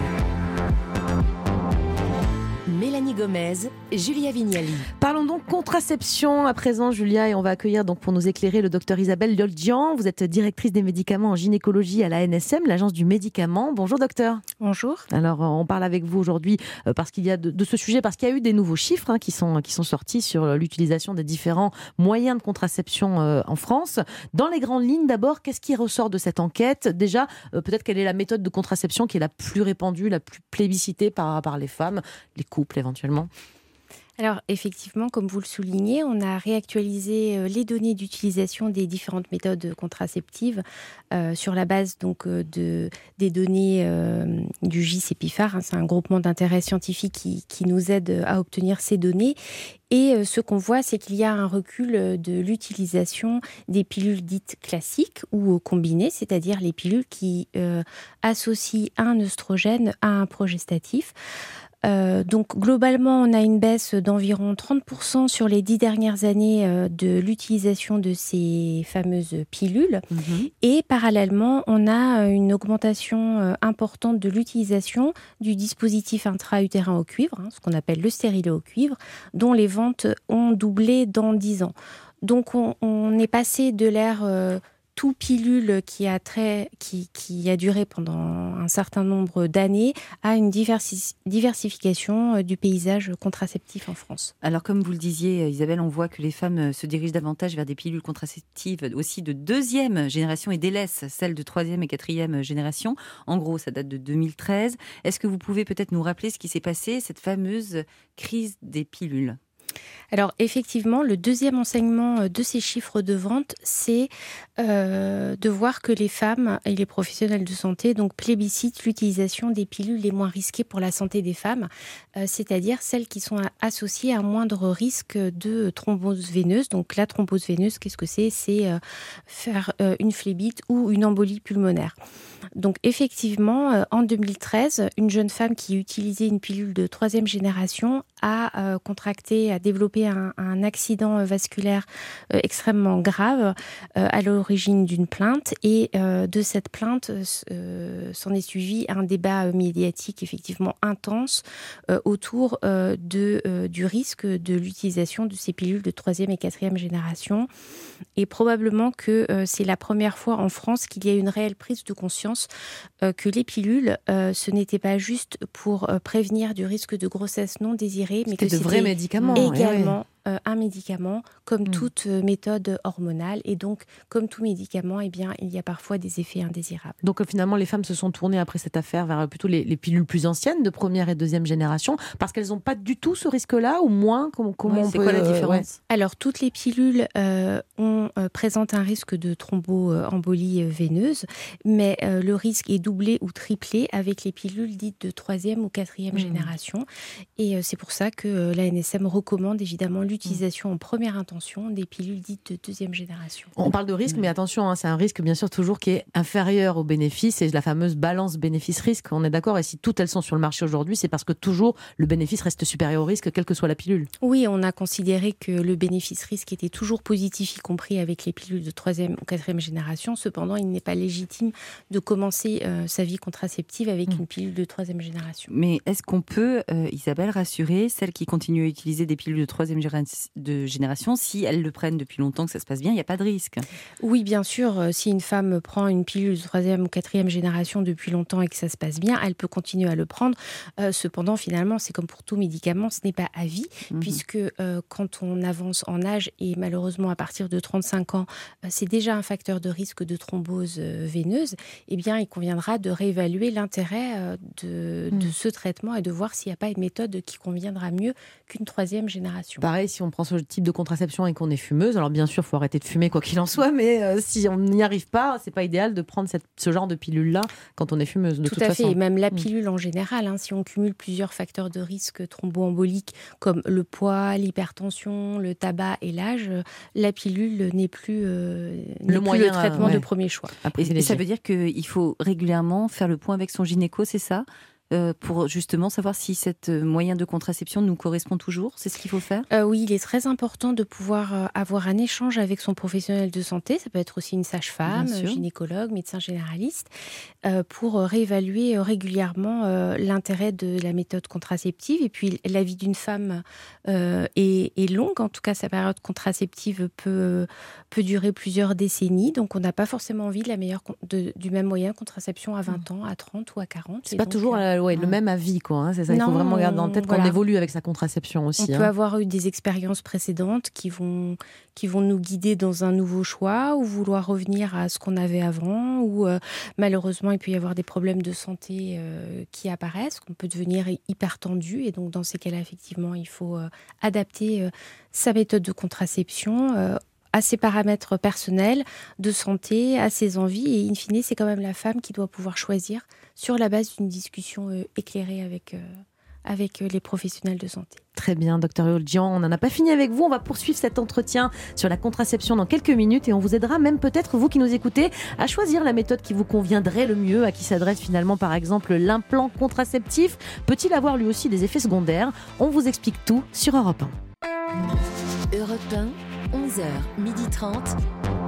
S16: Mélanie Gomez, Julia Vignali.
S3: Parlons donc contraception à présent, Julia, et on va accueillir donc pour nous éclairer le docteur Isabelle Lioldian. Vous êtes directrice des médicaments en gynécologie à l'A N S M, l'agence du médicament. Bonjour docteur.
S18: Bonjour.
S3: Alors on parle avec vous aujourd'hui parce qu'il y a de, de ce sujet, parce qu'il y a eu des nouveaux chiffres hein, qui sont qui sont sortis sur l'utilisation des différents moyens de contraception euh, en France. Dans les grandes lignes, d'abord, qu'est-ce qui ressort de cette enquête ? Déjà, euh, peut-être quelle est la méthode de contraception qui est la plus répandue, la plus plébiscitée par par les femmes, les couples éventuellement.
S18: Alors effectivement, comme vous le soulignez, on a réactualisé les données d'utilisation des différentes méthodes contraceptives euh, sur la base donc de des données euh, du G I S et PIFAR. Hein, c'est un groupement d'intérêt scientifique qui, qui nous aide à obtenir ces données. Et euh, ce qu'on voit, c'est qu'il y a un recul de l'utilisation des pilules dites classiques ou combinées, c'est-à-dire les pilules qui euh, associent un œstrogène à un progestatif. Euh, donc globalement, on a une baisse d'environ trente pour cent sur les dix dernières années euh, de l'utilisation de ces fameuses pilules. Mmh. Et parallèlement, on a une augmentation euh, importante de l'utilisation du dispositif intra-utérin au cuivre, hein, ce qu'on appelle le stérilet au cuivre, dont les ventes ont doublé dans dix ans. Donc on, on est passé de l'ère... Euh, tout pilule qui a, très, qui, qui a duré pendant un certain nombre d'années à une diversi- diversification du paysage contraceptif en France.
S4: Alors comme vous le disiez Isabelle, on voit que les femmes se dirigent davantage vers des pilules contraceptives aussi de deuxième génération et délaissent celles de troisième et quatrième génération. En gros, ça date de deux mille treize. Est-ce que vous pouvez peut-être nous rappeler ce qui s'est passé, cette fameuse crise des pilules ?
S18: Alors effectivement, le deuxième enseignement de ces chiffres de vente, c'est euh, de voir que les femmes et les professionnels de santé donc plébiscitent l'utilisation des pilules les moins risquées pour la santé des femmes, euh, c'est-à-dire celles qui sont associées à un moindre risque de thrombose veineuse. Donc la thrombose veineuse, qu'est-ce que c'est ? C'est euh, faire euh, une phlébite ou une embolie pulmonaire. Donc effectivement, euh, en deux mille treize, une jeune femme qui utilisait une pilule de troisième génération a euh, contracté, a développé un, un accident vasculaire euh, extrêmement grave euh, à l'origine d'une plainte. Et euh, de cette plainte euh, s'en est suivi un débat médiatique effectivement intense euh, autour euh, de, euh, du risque de l'utilisation de ces pilules de troisième et quatrième génération. Et probablement que euh, c'est la première fois en France qu'il y a une réelle prise de conscience euh, que les pilules, euh, ce n'était pas juste pour euh, prévenir du risque de grossesse non désirée, mais que
S3: de vrais médicaments
S18: également
S3: oui.
S18: euh, un médicament comme mmh. toute euh, méthode hormonale. Et donc, comme tout médicament, eh bien, il y a parfois des effets indésirables.
S3: Donc euh, finalement, les femmes se sont tournées après cette affaire vers plutôt les, les pilules plus anciennes de première et deuxième génération, parce qu'elles n'ont pas du tout ce risque-là, ou moins. Comment, comment
S18: oui,
S3: on
S18: c'est
S3: peut,
S18: quoi la différence
S3: euh, ouais.
S18: Alors, toutes les pilules euh, ont, euh, présentent un risque de thromboembolie euh, veineuse, mais euh, le risque est doublé ou triplé avec les pilules dites de troisième ou quatrième mmh. génération. Et euh, c'est pour ça que euh, l'A N S M recommande évidemment l'utilisation mmh. en première intention des pilules dites de deuxième génération.
S3: On parle de risque, mmh. mais attention, hein, c'est un risque bien sûr toujours qui est inférieur au bénéfice, et la fameuse balance bénéfice-risque, on est d'accord. Et si toutes elles sont sur le marché aujourd'hui, c'est parce que toujours le bénéfice reste supérieur au risque, quelle que soit la pilule.
S18: Oui, on a considéré que le bénéfice-risque était toujours positif, y compris avec les pilules de troisième ou quatrième génération. Cependant, il n'est pas légitime de commencer euh, sa vie contraceptive avec mmh. une pilule de troisième génération.
S4: Mais est-ce qu'on peut, euh, Isabelle, rassurer celles qui continuent à utiliser des pilules de troisième de génération, si elles le prennent depuis longtemps, que ça se passe bien, il n'y a pas de risque?
S18: Oui, bien sûr. Euh, si une femme prend une pilule de troisième ou quatrième génération depuis longtemps et que ça se passe bien, elle peut continuer à le prendre. Euh, cependant, finalement, c'est comme pour tout médicament, ce n'est pas à vie, mmh. puisque euh, quand on avance en âge, et malheureusement à partir de trente-cinq trente-cinq ans, c'est déjà un facteur de risque de thrombose veineuse, eh bien, il conviendra de réévaluer l'intérêt de, de ce traitement et de voir s'il n'y a pas une méthode qui conviendra mieux qu'une troisième génération.
S3: Pareil, si on prend ce type de contraception et qu'on est fumeuse, alors bien sûr, il faut arrêter de fumer quoi qu'il en soit, mais euh, si on n'y arrive pas, c'est pas idéal de prendre cette, ce genre de pilule-là quand on est fumeuse, de
S18: Tout
S3: toute
S18: à
S3: façon.
S18: fait, et même la pilule en général, hein, si on cumule plusieurs facteurs de risque thromboembolique comme le poids, l'hypertension, le tabac et l'âge, la pilule n'est plus euh, n'est
S4: le,
S18: plus
S4: moyen,
S18: le traitement
S4: ouais.
S18: de premier choix.
S4: Et, et ça veut dire qu'il faut régulièrement faire le point avec son gynéco, c'est ça ? Euh, pour justement savoir si cet moyen de contraception nous correspond toujours, c'est ce qu'il faut faire ?
S18: euh, Oui, il est très important de pouvoir euh, avoir un échange avec son professionnel de santé, ça peut être aussi une sage-femme, gynécologue, médecin généraliste, euh, pour euh, réévaluer euh, régulièrement euh, l'intérêt de la méthode contraceptive. Et puis la vie d'une femme euh, est, est longue, en tout cas sa période contraceptive peut, peut durer plusieurs décennies, donc on n'a pas forcément envie de la meilleure, de, du même moyen de contraception à vingt ans, à trente ou à quarante.
S3: C'est pas donc, toujours euh, Ouais, le même avis, quoi. Hein, c'est ça. Il non, faut vraiment garder en tête voilà. qu'on évolue avec sa contraception aussi.
S18: On
S3: hein.
S18: peut avoir eu des expériences précédentes qui vont, qui vont nous guider dans un nouveau choix ou vouloir revenir à ce qu'on avait avant. Ou euh, malheureusement, il peut y avoir des problèmes de santé euh, qui apparaissent, qu'on peut devenir hyper tendu. Et donc, dans ces cas-là, effectivement, il faut euh, adapter euh, sa méthode de contraception euh, à ses paramètres personnels, de santé, à ses envies. Et in fine, c'est quand même la femme qui doit pouvoir choisir sur la base d'une discussion euh, éclairée avec, euh, avec euh, les professionnels de santé.
S3: Très bien, docteur Yoljian, on n'en a pas fini avec vous. On va poursuivre cet entretien sur la contraception dans quelques minutes et on vous aidera même peut-être, vous qui nous écoutez, à choisir la méthode qui vous conviendrait le mieux, à qui s'adresse finalement par exemple l'implant contraceptif. Peut-il avoir lui aussi des effets secondaires ? On vous explique tout sur Europe un.
S16: Europe un, onze heures, midi trente.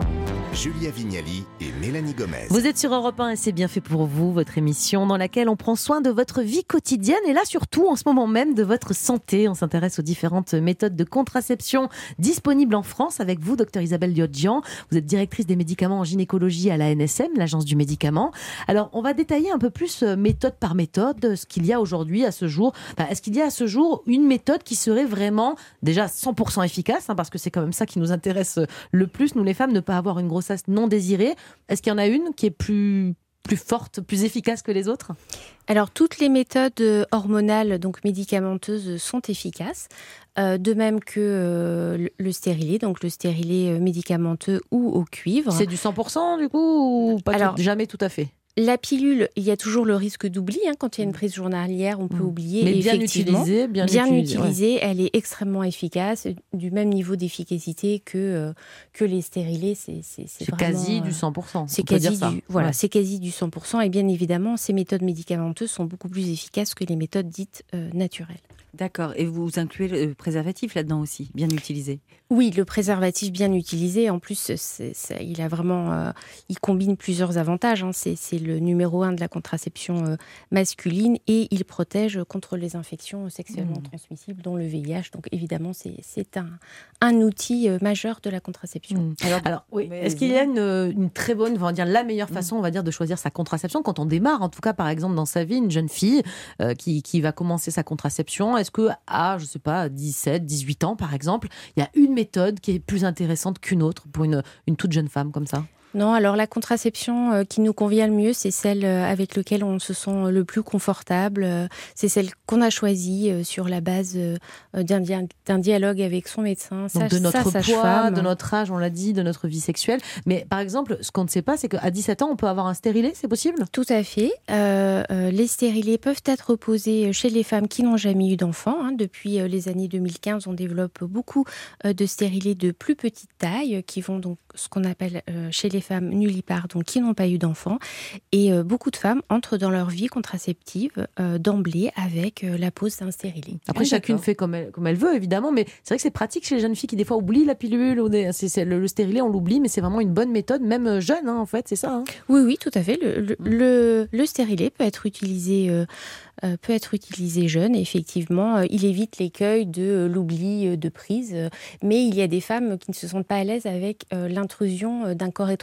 S2: Julia Vignali et Mélanie Gomez.
S3: Vous êtes sur Europe un et c'est bien fait pour vous, votre émission dans laquelle on prend soin de votre vie quotidienne et là surtout en ce moment même de votre santé. On s'intéresse aux différentes méthodes de contraception disponibles en France avec vous, docteur Isabelle Yoljian. Vous êtes directrice des médicaments en gynécologie à l'A N S M, l'agence du médicament. Alors on va détailler un peu plus méthode par méthode ce qu'il y a aujourd'hui à ce jour. Enfin, est-ce qu'il y a à ce jour une méthode qui serait vraiment déjà cent pour cent efficace hein, parce que c'est quand même ça qui nous intéresse le plus, nous les femmes, ne pas avoir une grossesse non désirée. Est-ce qu'il y en a une qui est plus, plus forte, plus efficace que les autres ?
S18: Alors, toutes les méthodes hormonales, donc médicamenteuses, sont efficaces. Euh, de même que euh, le stérilet, donc le stérilet médicamenteux ou au cuivre.
S3: C'est du cent pour cent du coup ou pas Alors, tout, jamais tout à fait ?
S18: La pilule, il y a toujours le risque d'oubli. Hein, quand il y a une prise journalière, on peut mmh. oublier.
S3: Mais
S18: et
S3: bien utilisée, bien,
S18: bien
S3: utilisée,
S18: utilisée
S3: ouais.
S18: Elle est extrêmement efficace, du même niveau d'efficacité que euh, que les stérilés. C'est, c'est, c'est,
S3: c'est
S18: vraiment,
S3: quasi du cent pour cent.
S18: C'est quasi
S3: dire ça.
S18: du voilà,
S3: ouais.
S18: c'est quasi du cent pour cent. Et bien évidemment, ces méthodes médicamenteuses sont beaucoup plus efficaces que les méthodes dites euh, naturelles.
S4: D'accord. Et vous incluez le préservatif là-dedans aussi, bien utilisé ?
S18: Oui, le préservatif bien utilisé. En plus, c'est, c'est, il a vraiment, euh, il combine plusieurs avantages. Hein. C'est, c'est le numéro un de la contraception euh, masculine et il protège contre les infections sexuellement mmh. transmissibles, dont le V I H. Donc évidemment, c'est, c'est un, un outil euh, majeur de la contraception.
S3: Mmh. Alors, Alors oui. Est-ce qu'il y a une, une très bonne, on va dire la meilleure façon, mmh. on va dire, de choisir sa contraception quand on démarre, en tout cas par exemple dans sa vie, une jeune fille euh, qui, qui va commencer sa contraception. Est-ce que à, je sais pas, dix-sept, dix-huit ans par exemple, il y a une méthode qui est plus intéressante qu'une autre pour une, une toute jeune femme comme ça ?
S18: Non, alors la contraception euh, qui nous convient le mieux, c'est celle euh, avec laquelle on se sent le plus confortable. Euh, c'est celle qu'on a choisie euh, sur la base euh, d'un, dia- d'un dialogue avec son médecin.
S3: Donc de notre
S18: sa,
S3: poids, de notre âge, on l'a dit, de notre vie sexuelle. Mais par exemple, ce qu'on ne sait pas, c'est qu'à dix-sept ans, on peut avoir un stérilet, c'est possible ?
S18: Tout à fait. Euh, euh, les stérilets peuvent être posés chez les femmes qui n'ont jamais eu d'enfant. Hein. Depuis euh, les années deux mille quinze, on développe beaucoup euh, de stérilets de plus petite taille euh, qui vont donc ce qu'on appelle euh, chez les femmes nullipares, donc qui n'ont pas eu d'enfants. Et euh, beaucoup de femmes entrent dans leur vie contraceptive euh, d'emblée avec euh, la pose d'un stérilet.
S3: Après, ah, chacune d'accord. fait comme elle, comme elle veut, évidemment, mais c'est vrai que c'est pratique chez les jeunes filles qui, des fois, oublient la pilule. Ou des, c'est, c'est, le, le stérilet, on l'oublie, mais c'est vraiment une bonne méthode, même jeune, hein, en fait, c'est ça. Hein.
S18: Oui, oui, tout à fait. Le, le, mmh. le, le stérilet peut être utilisé... Euh, Euh, peut être utilisé jeune. Et effectivement, euh, il évite l'écueil de euh, l'oubli euh, de prise. Euh, mais il y a des femmes qui ne se sentent pas à l'aise avec euh, l'intrusion euh, d'un corps étranger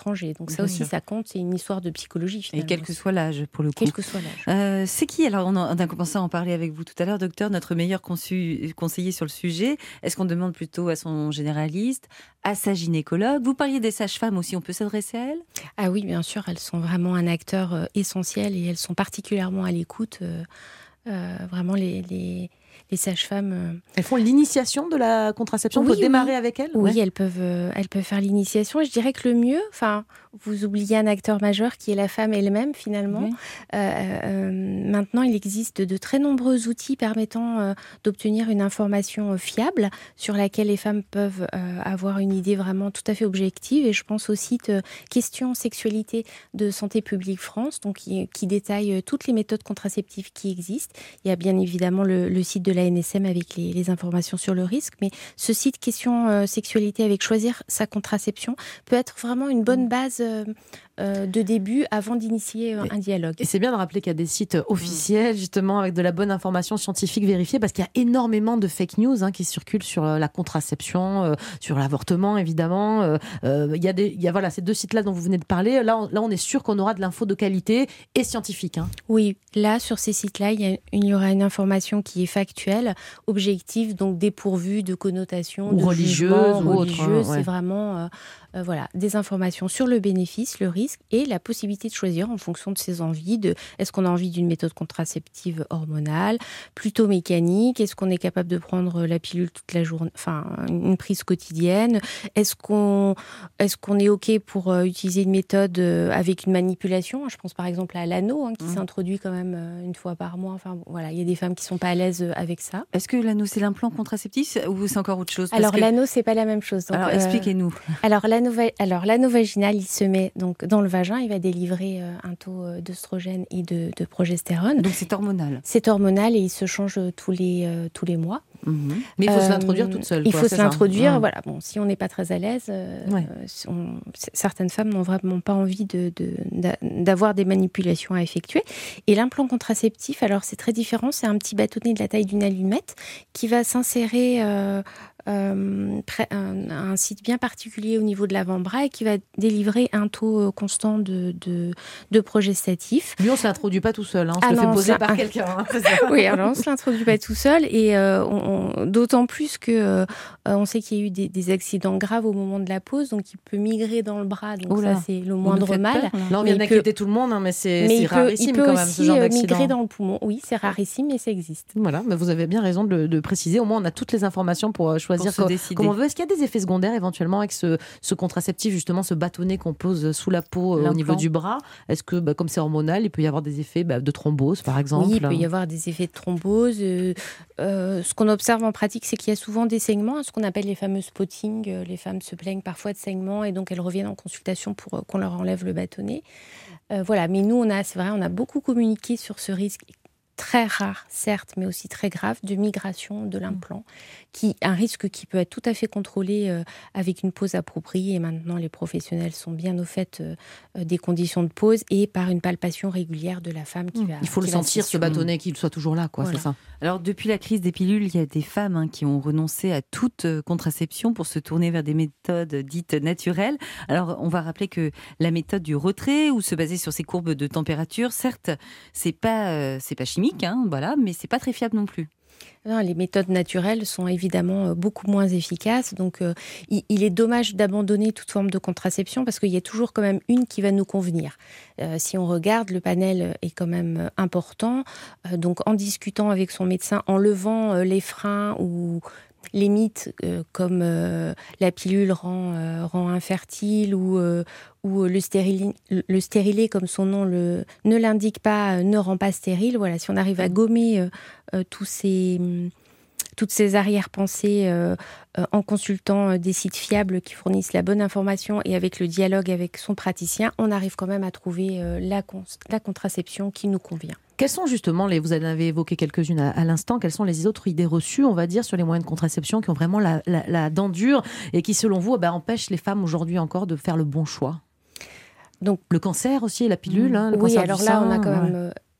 S18: l'étranger. Donc ça
S4: Bien
S18: aussi,
S4: sûr.
S18: ça compte. C'est une histoire de psychologie, finalement.
S4: Et quel que soit l'âge, pour le coup.
S18: Quel que soit l'âge.
S4: Euh, c'est qui, alors on a, on a commencé à en parler avec vous tout à l'heure, docteur, notre meilleur consu, conseiller sur le sujet? Est-ce qu'on demande plutôt à son généraliste, à sa gynécologue? Vous parliez des sages-femmes aussi, on peut s'adresser à elles?
S18: Ah oui, bien sûr, elles sont vraiment un acteur euh, essentiel et elles sont particulièrement à l'écoute. Euh, euh, vraiment, les, les, les sages-femmes... Euh...
S3: Elles font l'initiation de la contraception? On
S18: oui,
S3: peut démarrer
S18: oui.
S3: avec elles?
S18: Oui,
S3: ouais.
S18: elles, peuvent, euh, elles peuvent faire l'initiation. Et je dirais que le mieux, enfin, vous oubliez un acteur majeur qui est la femme elle-même, finalement. Oui. Euh, euh, maintenant, il existe de très nombreux outils permettant euh, d'obtenir une information euh, fiable sur laquelle les femmes peuvent euh, avoir une idée vraiment tout à fait objective. Et je pense au site euh, Questions Sexualité de Santé publique France, donc qui, qui détaille euh, toutes les méthodes contraceptives qui existent. Il y a bien évidemment le, le site de l'A N S M avec les, les informations sur le risque, mais ce site Questions euh, Sexualité avec Choisir sa contraception peut être vraiment une bonne base euh, euh, de début avant d'initier euh, un dialogue.
S3: Et c'est bien de rappeler qu'il y a des sites officiels, justement, avec de la bonne information scientifique vérifiée, parce qu'il y a énormément de fake news hein, qui circulent sur la contraception, euh, sur l'avortement, évidemment. Euh, euh, il y a des, il y a voilà, ces deux sites-là dont vous venez de parler. Là, on, là, on est sûr qu'on aura de l'info de qualité et scientifique. Hein.
S18: Oui, là, sur ces sites-là, il y, a, il y aura une information qui est factuelle, objective, donc dépourvue de connotations
S3: ou
S18: de
S3: religieuses
S18: ou
S3: religieuses.
S18: Hein, ouais. C'est vraiment euh, euh, voilà, des informations sur le bénéfice, le risque et la possibilité de choisir en fonction de ses envies. De, est-ce qu'on a envie d'une méthode contraceptive hormonale, plutôt mécanique? Est-ce qu'on est capable de prendre la pilule toute la journée, enfin une prise quotidienne? Est-ce qu'on, est-ce qu'on est OK pour euh, utiliser une méthode euh, avec une manipulation? Je pense par exemple à l'anneau hein, qui mmh. s'introduit quand même euh, une fois par mois. Enfin voilà, il y a des femmes qui sont pas à l'aise avec ça.
S4: Est-ce que l'anneau c'est l'implant contraceptif ou c'est encore autre chose?
S18: Alors
S4: que...
S18: l'anneau c'est pas la même chose.
S4: Donc, alors euh... expliquez-nous.
S18: Alors l'anneau, alors l'anneau vaginal il se met donc dans le vagin, il va délivrer euh, un taux d'œstrogène et de, de progestérone.
S4: Donc c'est hormonal.
S18: C'est hormonal et il se change tous les euh, tous les mois.
S3: Mmh. Mais il faut euh, se l'introduire toute seule.
S18: Il
S3: quoi,
S18: faut se l'introduire.
S3: Mmh.
S18: Voilà. Bon, si on n'est pas très à l'aise, euh, ouais. on, certaines femmes n'ont vraiment pas envie de, de, d'avoir des manipulations à effectuer. Et l'implant contraceptif, alors c'est très différent. C'est un petit bâtonnet de la taille d'une allumette qui va s'insérer euh, euh, un, un site bien particulier au niveau de l'avant-bras et qui va délivrer un taux constant de, de, de progestatif.
S3: Lui, on ne se l'introduit pas tout seul. Hein. On
S18: ah
S3: se
S18: non,
S3: le fait poser
S18: ça...
S3: par quelqu'un. Hein, c'est ça.
S18: Oui, alors on ne se l'introduit pas tout seul et euh, on, on, d'autant plus que euh, on sait qu'il y a eu des, des accidents graves au moment de la pose, donc il peut migrer dans le bras, donc
S3: Oula.
S18: ça c'est le moindre mal.
S3: Peur, là, là on vient d'inquiéter tout le monde, hein, mais c'est,
S18: mais
S3: c'est
S18: il
S3: rarissime
S18: peut, il peut
S3: quand même ce genre d'accident.
S18: Il peut aussi migrer dans le poumon. Oui, c'est rarissime, mais ça existe.
S3: Voilà, mais vous avez bien raison de le de préciser. Au moins, on a toutes les informations pour choisir
S4: pour
S3: co- comment on veut. Est-ce qu'il y a des effets secondaires éventuellement avec ce, ce contraceptif, justement, ce bâtonnet qu'on pose sous la peau euh, au niveau du bras? Est-ce que, bah, comme c'est hormonal, il peut y avoir des effets bah, de thrombose, par exemple?
S18: Oui, il peut y avoir des effets de thrombose. Euh, euh, ce qu'on observe en pratique, c'est qu'il y a souvent des saignements, ce qu'on appelle les fameux spotting. Euh, les femmes se plaignent parfois de saignements et donc elles reviennent en consultation pour euh, qu'on leur enlève le bâtonnet. Euh, voilà, mais nous, on a, c'est vrai, on a beaucoup communiqué sur ce risque très rare, certes, mais aussi très grave, de migration de l'implant, qui un risque qui peut être tout à fait contrôlé euh, avec une pose appropriée. Et maintenant, les professionnels sont bien au fait euh, des conditions de pose et par une palpation régulière de la femme qui mmh. va.
S3: Il faut le sentir, ce bâtonnet, qu'il soit toujours là, quoi. Voilà. C'est ça.
S4: Alors, depuis la crise des pilules, il y a des femmes hein, qui ont renoncé à toute contraception pour se tourner vers des méthodes dites naturelles. Alors, on va rappeler que la méthode du retrait, ou se baser sur ces courbes de température, certes, c'est pas, euh, c'est pas chimique. Hein, voilà, mais c'est pas très fiable non plus.
S18: Non, les méthodes naturelles sont évidemment beaucoup moins efficaces, donc euh, il, il est dommage d'abandonner toute forme de contraception parce qu'il y a toujours quand même une qui va nous convenir. Euh, si on regarde, le panel est quand même important, euh, donc en discutant avec son médecin, en levant euh, les freins ou les mythes euh, comme euh, la pilule rend, euh, rend infertile ou, euh, ou le, stérili- le stérilet, comme son nom le, ne l'indique pas, euh, ne rend pas stérile. Voilà, si on arrive à gommer euh, euh, tous ces, toutes ces arrière-pensées euh, euh, en consultant euh, des sites fiables qui fournissent la bonne information et avec le dialogue avec son praticien, on arrive quand même à trouver euh, la, cons- la contraception qui nous convient.
S3: Quelles sont justement, les, vous en avez évoqué quelques-unes à, à l'instant, quelles sont les autres idées reçues, on va dire, sur les moyens de contraception qui ont vraiment la, la, la dent dure et qui, selon vous, bah, empêchent les femmes aujourd'hui encore de faire le bon choix? Donc le cancer aussi, la pilule, hein, le
S18: oui,
S3: cancer
S18: alors
S3: du
S18: là,
S3: sein,
S18: on a quand
S3: ouais.
S18: même...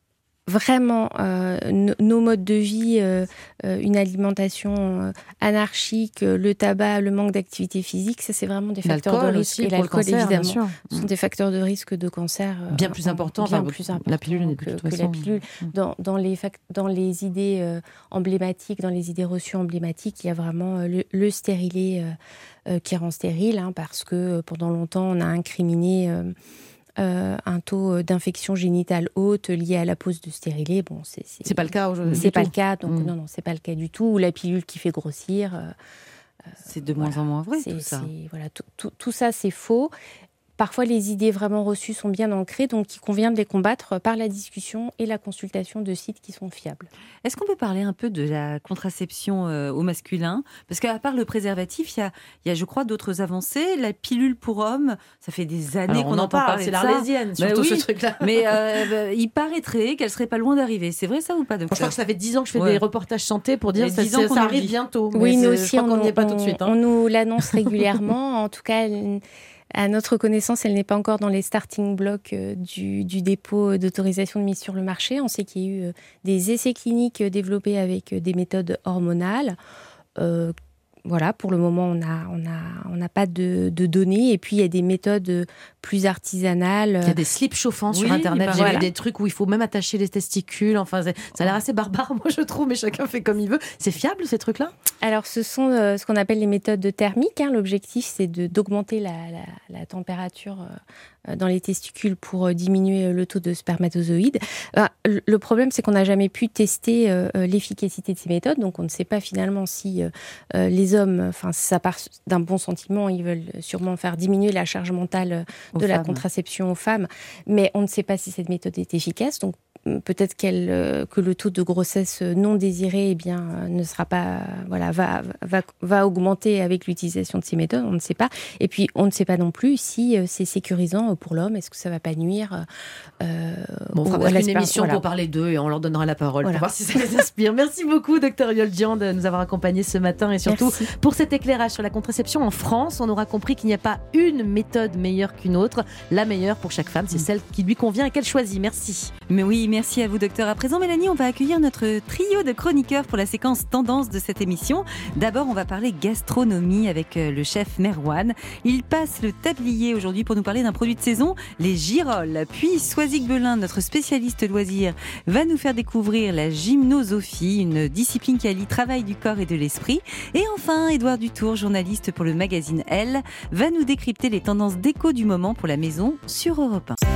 S18: vraiment euh, no, nos modes de vie, euh, euh, une alimentation euh, anarchique, euh, le tabac, le manque d'activité physique, ça c'est vraiment des facteurs de risque.
S3: Aussi,
S18: et l'alcool
S3: cancer,
S18: évidemment, ce sont des facteurs de risque de cancer euh,
S3: bien plus importants.
S18: Bien
S3: enfin,
S18: plus importants
S3: la pilule n'est
S18: que,
S3: de toute
S18: que
S3: façon.
S18: la pilule. Dans, dans, les, fac- dans les idées euh, emblématiques, dans les idées reçues emblématiques, il y a vraiment euh, le, le stérilet euh, euh, qui rend stérile, hein, parce que euh, pendant longtemps on a incriminé euh, Euh, un taux d'infection génitale haute lié à la pose de stérilet. Bon, c'est, c'est,
S3: c'est pas le cas aujourd'hui.
S18: C'est pas
S3: tout.
S18: le cas, donc
S3: mmh.
S18: non, non, c'est pas le cas du tout. Ou la pilule qui fait grossir. Euh,
S4: c'est de voilà, moins en moins vrai,
S18: c'est,
S4: tout ça.
S18: C'est, voilà, tout, tout, tout ça, c'est faux. Parfois, les idées vraiment reçues sont bien ancrées, donc il convient de les combattre par la discussion et la consultation de sites qui sont fiables.
S4: Est-ce qu'on peut parler un peu de la contraception euh, au masculin ? Parce qu'à part le préservatif, il y a, y a, je crois, d'autres avancées. La pilule pour hommes, ça fait des années
S3: Alors,
S4: qu'on
S3: on
S4: en parle.
S3: C'est l'arlésienne, surtout
S4: bah oui,
S3: ce truc-là.
S4: Mais euh, bah, il paraîtrait qu'elle serait pas loin d'arriver. C'est vrai ça ou pas, docteur ?
S3: Je crois que ça fait dix ans que je fais
S4: ouais.
S3: des reportages santé pour dire que ça,
S4: ça,
S3: ça arrive bientôt.
S18: Oui, nous aussi, on,
S3: n'y est pas
S18: on,
S3: tout de suite. Hein.
S18: On nous l'annonce régulièrement. En tout cas, elle, à notre connaissance, elle n'est pas encore dans les starting blocks euh, du, du dépôt d'autorisation de mise sur le marché. On sait qu'il y a eu euh, des essais cliniques développés avec euh, des méthodes hormonales. Euh, voilà, pour le moment, on n'a on a, on a pas de, de données. Et puis, il y a des méthodes plus artisanales.
S3: Il y a des slips chauffants oui, sur Internet. J'ai voilà. vu des trucs où il faut même attacher les testicules. Enfin, ça a l'air assez barbare, moi, je trouve, mais chacun fait comme il veut. C'est fiable, ces trucs-là ?
S18: Alors, ce sont euh, ce qu'on appelle les méthodes thermiques. Hein. L'objectif, c'est de, d'augmenter la, la, la température euh, dans les testicules pour euh, diminuer le taux de spermatozoïdes. Euh, le problème, c'est qu'on n'a jamais pu tester euh, l'efficacité de ces méthodes. Donc, on ne sait pas finalement si euh, les hommes, enfin, ça part d'un bon sentiment, ils veulent sûrement faire diminuer la charge mentale de aux la femmes. contraception aux femmes. Mais on ne sait pas si cette méthode est efficace. Donc, peut-être qu'elle, euh, que le taux de grossesse non désirée eh bien, euh, ne sera pas, voilà, va, va, va augmenter avec l'utilisation de ces méthodes, on ne sait pas. Et puis, on ne sait pas non plus si euh, c'est sécurisant pour l'homme, est-ce que ça ne va pas nuire euh,
S3: bon, on fera une émission
S18: voilà.
S3: pour parler d'eux et on leur donnera la parole
S18: voilà.
S3: pour voir si ça les inspire. Merci beaucoup, docteur Yoljian, de nous avoir accompagnés ce matin et surtout Merci. pour cet éclairage sur la contraception en France. On aura compris qu'il n'y a pas une méthode meilleure qu'une autre. La meilleure pour chaque femme, c'est celle qui lui convient et qu'elle choisit. Merci.
S4: Mais oui, merci à vous, docteur. À présent, Mélanie, on va accueillir notre trio de chroniqueurs pour la séquence tendance de cette émission. D'abord, on va parler gastronomie avec le chef Merwan. Il passe le tablier aujourd'hui pour nous parler d'un produit de saison, les girolles. Puis, Soisic Belin, notre spécialiste loisirs, va nous faire découvrir la gymnosophie, une discipline qui allie travail du corps et de l'esprit. Et enfin, Édouard Dutour, journaliste pour le magazine Elle, va nous décrypter les tendances déco du moment pour la maison sur Europe un.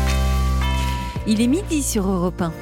S4: Il est midi sur Europe un.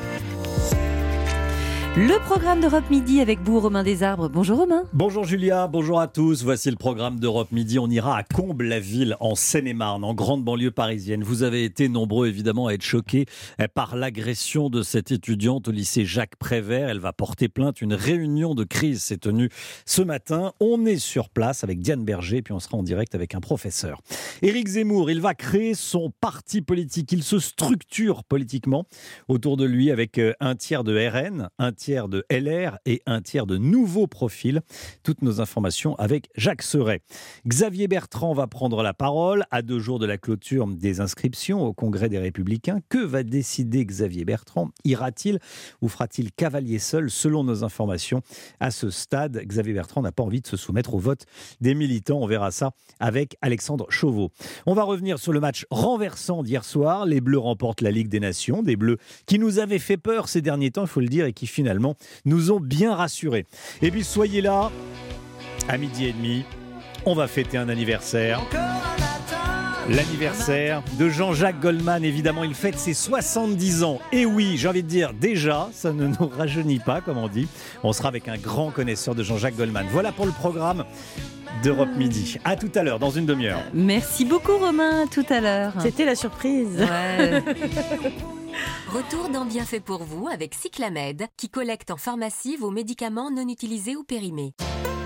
S4: Le programme d'Europe Midi avec vous, Romain Desarbres. Bonjour Romain.
S19: Bonjour Julia, bonjour à tous. Voici le programme d'Europe Midi. On ira à Combles-la-Ville, en Seine-et-Marne, en grande banlieue parisienne. Vous avez été nombreux évidemment à être choqués par l'agression de cette étudiante au lycée Jacques Prévert. Elle va porter plainte. Une réunion de crise s'est tenue ce matin. On est sur place avec Diane Berger, puis on sera en direct avec un professeur. Éric Zemmour, il va créer son parti politique. Il se structure politiquement autour de lui avec un tiers de R N, un tiers de L R et un tiers de nouveaux profils. Toutes nos informations avec Jacques Serret. Xavier Bertrand va prendre la parole à deux jours de la clôture des inscriptions au Congrès des Républicains. Que va décider Xavier Bertrand ? Ira-t-il ou fera-t-il cavalier seul ? Selon nos informations, à ce stade, Xavier Bertrand n'a pas envie de se soumettre au vote des militants. On verra ça avec Alexandre Chauveau. On va revenir sur le match renversant d'hier soir. Les Bleus remportent la Ligue des Nations. Des Bleus qui nous avaient fait peur ces derniers temps, il faut le dire, et qui finalement nous ont bien rassurés. Et puis soyez là, à midi et demi, on va fêter un anniversaire. L'anniversaire de Jean-Jacques Goldman, évidemment, il fête ses soixante-dix ans. Et oui, j'ai envie de dire, déjà, ça ne nous rajeunit pas, comme on dit. On sera avec un grand connaisseur de Jean-Jacques Goldman. Voilà pour le programme d'Europe Midi. À tout à l'heure, dans une demi-heure.
S4: Merci beaucoup Romain, à tout à l'heure.
S3: C'était la surprise.
S4: Ouais.
S16: Retour dans Bienfait pour vous avec Cyclamed qui collecte en pharmacie vos médicaments non utilisés ou périmés.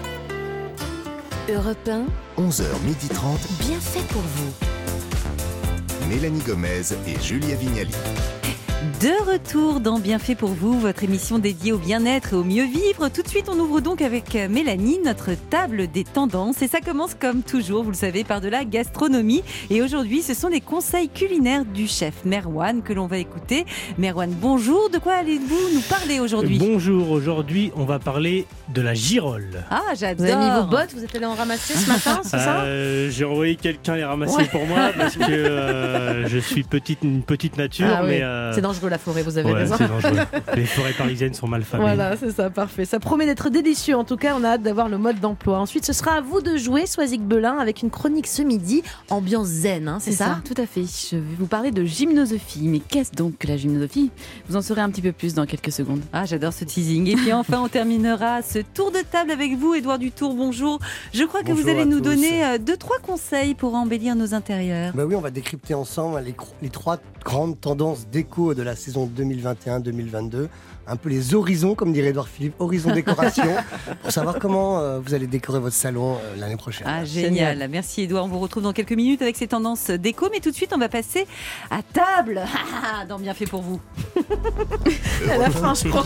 S2: Europe un, onze heures trente,
S16: Bienfait pour vous.
S2: Mélanie Gomez et Julia Vignali.
S4: De retour dans Bienfait pour vous, votre émission dédiée au bien-être et au mieux vivre. Tout de suite, on ouvre donc avec Mélanie notre table des tendances. Et ça commence comme toujours, vous le savez, par de la gastronomie. Et aujourd'hui, ce sont les conseils culinaires du chef Merwan que l'on va écouter. Merwan, bonjour. De quoi allez-vous nous parler aujourd'hui ?
S20: Bonjour. Aujourd'hui, on va parler de la girole.
S4: Ah, j'adore.
S3: Vous avez mis vos bottes, vous êtes allé en ramasser ce matin, c'est ça ?
S20: euh, J'ai envoyé quelqu'un les ramasser
S3: Ouais.
S20: pour moi parce que euh, je suis petite, une petite nature.
S3: Ah oui.
S20: mais euh,
S3: C'est dangereux la forêt, vous avez
S20: ouais,
S3: raison.
S20: c'est dangereux. Les forêts parisiennes sont mal famées.
S3: Voilà, c'est ça, parfait. Ça promet d'être délicieux. En tout cas, on a hâte d'avoir le mode d'emploi. Ensuite, ce sera à vous de jouer, Soisic Belin, avec une chronique ce midi, ambiance zen, hein, c'est,
S4: C'est
S3: ça,
S4: ça, tout à fait. Je vais vous parler de gymnosophie. Mais qu'est-ce donc que la gymnosophie ? Vous en saurez un petit peu plus dans quelques secondes. Ah, j'adore ce teasing. Et puis enfin, on terminera ce tour de table avec vous, Édouard Dutour. Bonjour. Je crois que
S21: Bonjour
S4: vous allez
S21: à
S4: nous
S21: tous.
S4: donner euh, deux, trois conseils pour embellir nos intérieurs.
S21: Bah oui, on va décrypter ensemble les, cro- les trois grandes tendances déco de la saison deux mille vingt et un deux mille vingt-deux. Un peu les horizons, comme dirait Édouard Philippe, horizon décoration, pour savoir comment euh, vous allez décorer votre salon euh, l'année prochaine.
S4: Ah, génial. Merci Édouard. On vous retrouve dans quelques minutes avec ces tendances déco. Mais tout de suite, on va passer à table. Dans Bienfait pour vous.
S3: À la fin, je crois.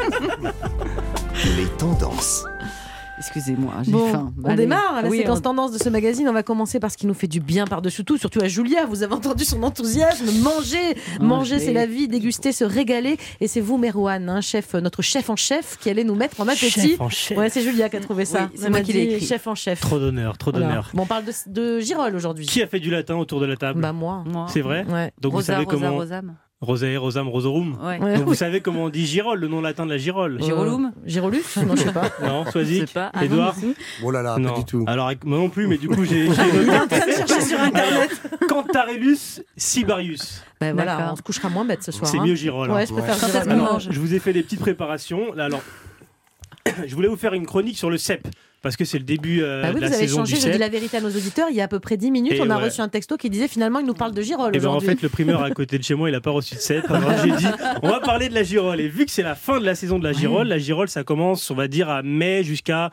S2: Les tendances.
S4: Excusez-moi, j'ai
S3: Bon,
S4: faim.
S3: on
S4: Allez.
S3: démarre la
S4: Oui,
S3: séquence
S4: on-
S3: tendance de ce magazine. On va commencer par ce qui nous fait du bien par-dessus tout, surtout à Julia. Vous avez entendu son enthousiasme. Manger, manger, c'est la vie. Déguster, se régaler. Et c'est vous, Merwan, hein, chef, notre chef en chef, qui allait nous mettre en appétit.
S20: Chef en chef.
S3: Ouais, c'est Julia qui a trouvé ça.
S4: Oui, c'est
S3: Elle
S4: moi
S3: m'a
S4: qui l'ai
S3: dit
S4: écrit.
S3: Chef en chef.
S20: Trop d'honneur, trop
S3: Voilà.
S20: d'honneur.
S3: Bon, on parle de, de girole aujourd'hui.
S20: Qui a fait du latin autour de la table ?
S3: Bah moi.
S4: Moi.
S20: C'est vrai
S3: Ouais.
S20: Donc
S4: Rosa,
S20: vous savez
S4: Rosa,
S20: comment
S4: Rosam.
S20: Rosae, Rosam, Rosorum.
S4: Ouais.
S3: Ouais.
S20: Donc vous savez comment on dit girole, le nom latin de la girole.
S4: Girolum
S3: Giroluf Non, je sais pas.
S20: Non,
S4: Je
S20: Soisic,
S4: sais pas. Ah non,
S20: Édouard.
S4: du tout.
S21: Oh là là,
S20: Non.
S21: pas du tout.
S20: Alors moi non plus, mais du coup j'ai j'ai
S3: Il est en
S20: noté
S3: train de chercher sur Internet.
S20: Cantarellus Sibarius.
S3: Bah voilà,
S4: D'accord.
S3: on se couchera moins bête ce soir.
S20: C'est
S3: hein.
S20: mieux girole.
S3: Ouais,
S20: hein.
S3: je préfère
S4: Quand est-ce
S3: girole.
S4: qu'on
S20: Alors,
S4: mange
S20: je vous ai fait des petites préparations. Là, alors, je voulais vous faire une chronique sur le cèpe parce que c'est le début euh,
S3: Bah oui,
S20: de la
S3: vous avez
S20: saison
S3: changé,
S20: du
S3: je dis
S20: cèpe.
S3: la vérité à nos auditeurs. Il y a à peu près dix minutes,
S20: Et
S3: on a
S20: ouais.
S3: reçu un texto qui disait finalement il nous parle de girole
S20: Et ben en
S3: aujourd'hui.
S20: fait, le primeur à côté de chez moi, il a pas reçu de cèpe. Alors j'ai dit, on va parler de la girole. Et vu que c'est la fin de la saison de la girole, la girole, ça commence, on va dire, à mai jusqu'à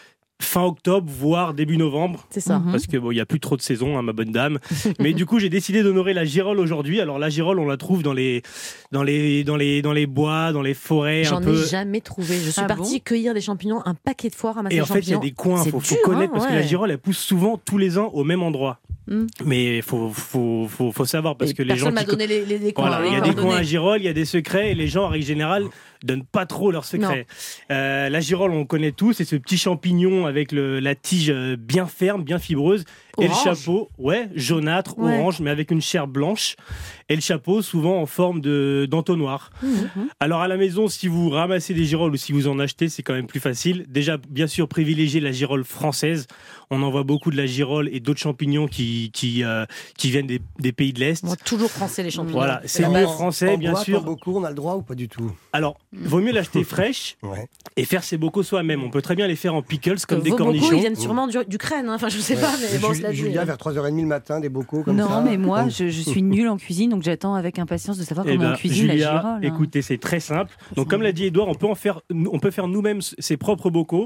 S20: fin octobre, voire début novembre.
S3: C'est ça.
S20: Parce que bon, il y a plus trop de saison, hein, ma bonne dame. Mais du coup, j'ai décidé d'honorer la girole aujourd'hui. Alors la girole, on la trouve dans les, dans les, dans les, dans les bois, dans les forêts,
S3: J'en
S20: un peu.
S3: ai jamais trouvé. Je suis
S4: Ah
S3: partie
S4: bon
S3: cueillir des champignons un paquet de fois, ramasser
S20: Et
S3: des
S20: en fait, il y a
S3: champignons.
S20: des coins,
S3: C'est
S20: faut, faut
S3: dur,
S20: connaître
S3: hein,
S20: parce que la
S3: ouais.
S20: girole, elle pousse souvent tous les ans au même endroit.
S4: Mm.
S20: Mais il faut, faut, faut, faut savoir parce
S3: Et
S20: que les gens
S3: personne m'a
S20: qui
S3: donné les, les, les coins.
S20: Voilà, il y a
S3: les
S20: des coins à
S3: coordonnées.
S20: girole, il y a des secrets et les gens, en règle générale, donnent pas trop leurs secrets. Euh, la girole, on connaît tous, c'est ce petit champignon avec le, la tige euh, bien ferme, bien fibreuse. Et le
S3: Orange.
S20: chapeau, ouais, jaunâtre,
S3: Ouais.
S20: orange, mais avec une chair blanche. Et le chapeau, souvent en forme de, d'entonnoir.
S3: Mhm.
S20: Alors à la maison, si vous ramassez des girolles ou si vous en achetez, c'est quand même plus facile. Déjà, bien sûr, privilégiez la girole française. On en voit beaucoup de la girole et d'autres champignons qui, qui, euh, qui viennent des, des pays de l'Est.
S3: Moi, toujours français les champignons.
S20: Voilà, c'est
S3: la
S20: mieux
S3: base.
S20: français,
S21: en
S20: bien
S21: boîte,
S20: sûr.
S21: En bocaux, on a le droit ou pas du tout?
S20: Alors, vaut mieux l'acheter fraîche
S21: Ouais.
S20: et faire ses bocaux soi-même. On peut très bien les faire en pickles comme
S3: Vos
S20: des
S3: bocaux,
S20: cornichons.
S3: ils viennent sûrement du- d'Ukraine. Hein. Enfin, je sais
S21: Ouais.
S3: pas, mais
S21: Et
S3: bon,
S21: Ju-
S3: cela dit.
S21: Julia, vers trois heures trente le matin, des bocaux comme
S4: non,
S21: ça.
S4: mais moi,
S21: Oh.
S4: je, je suis nulle en cuisine, donc j'attends avec impatience de savoir
S20: Eh
S4: comment
S20: ben,
S4: on cuisine
S20: Julia,
S4: la girole. hein.
S20: écoutez, c'est très simple. Donc, comme l'a dit Edouard, on peut en faire, on peut faire nous-mêmes ses propres bocaux.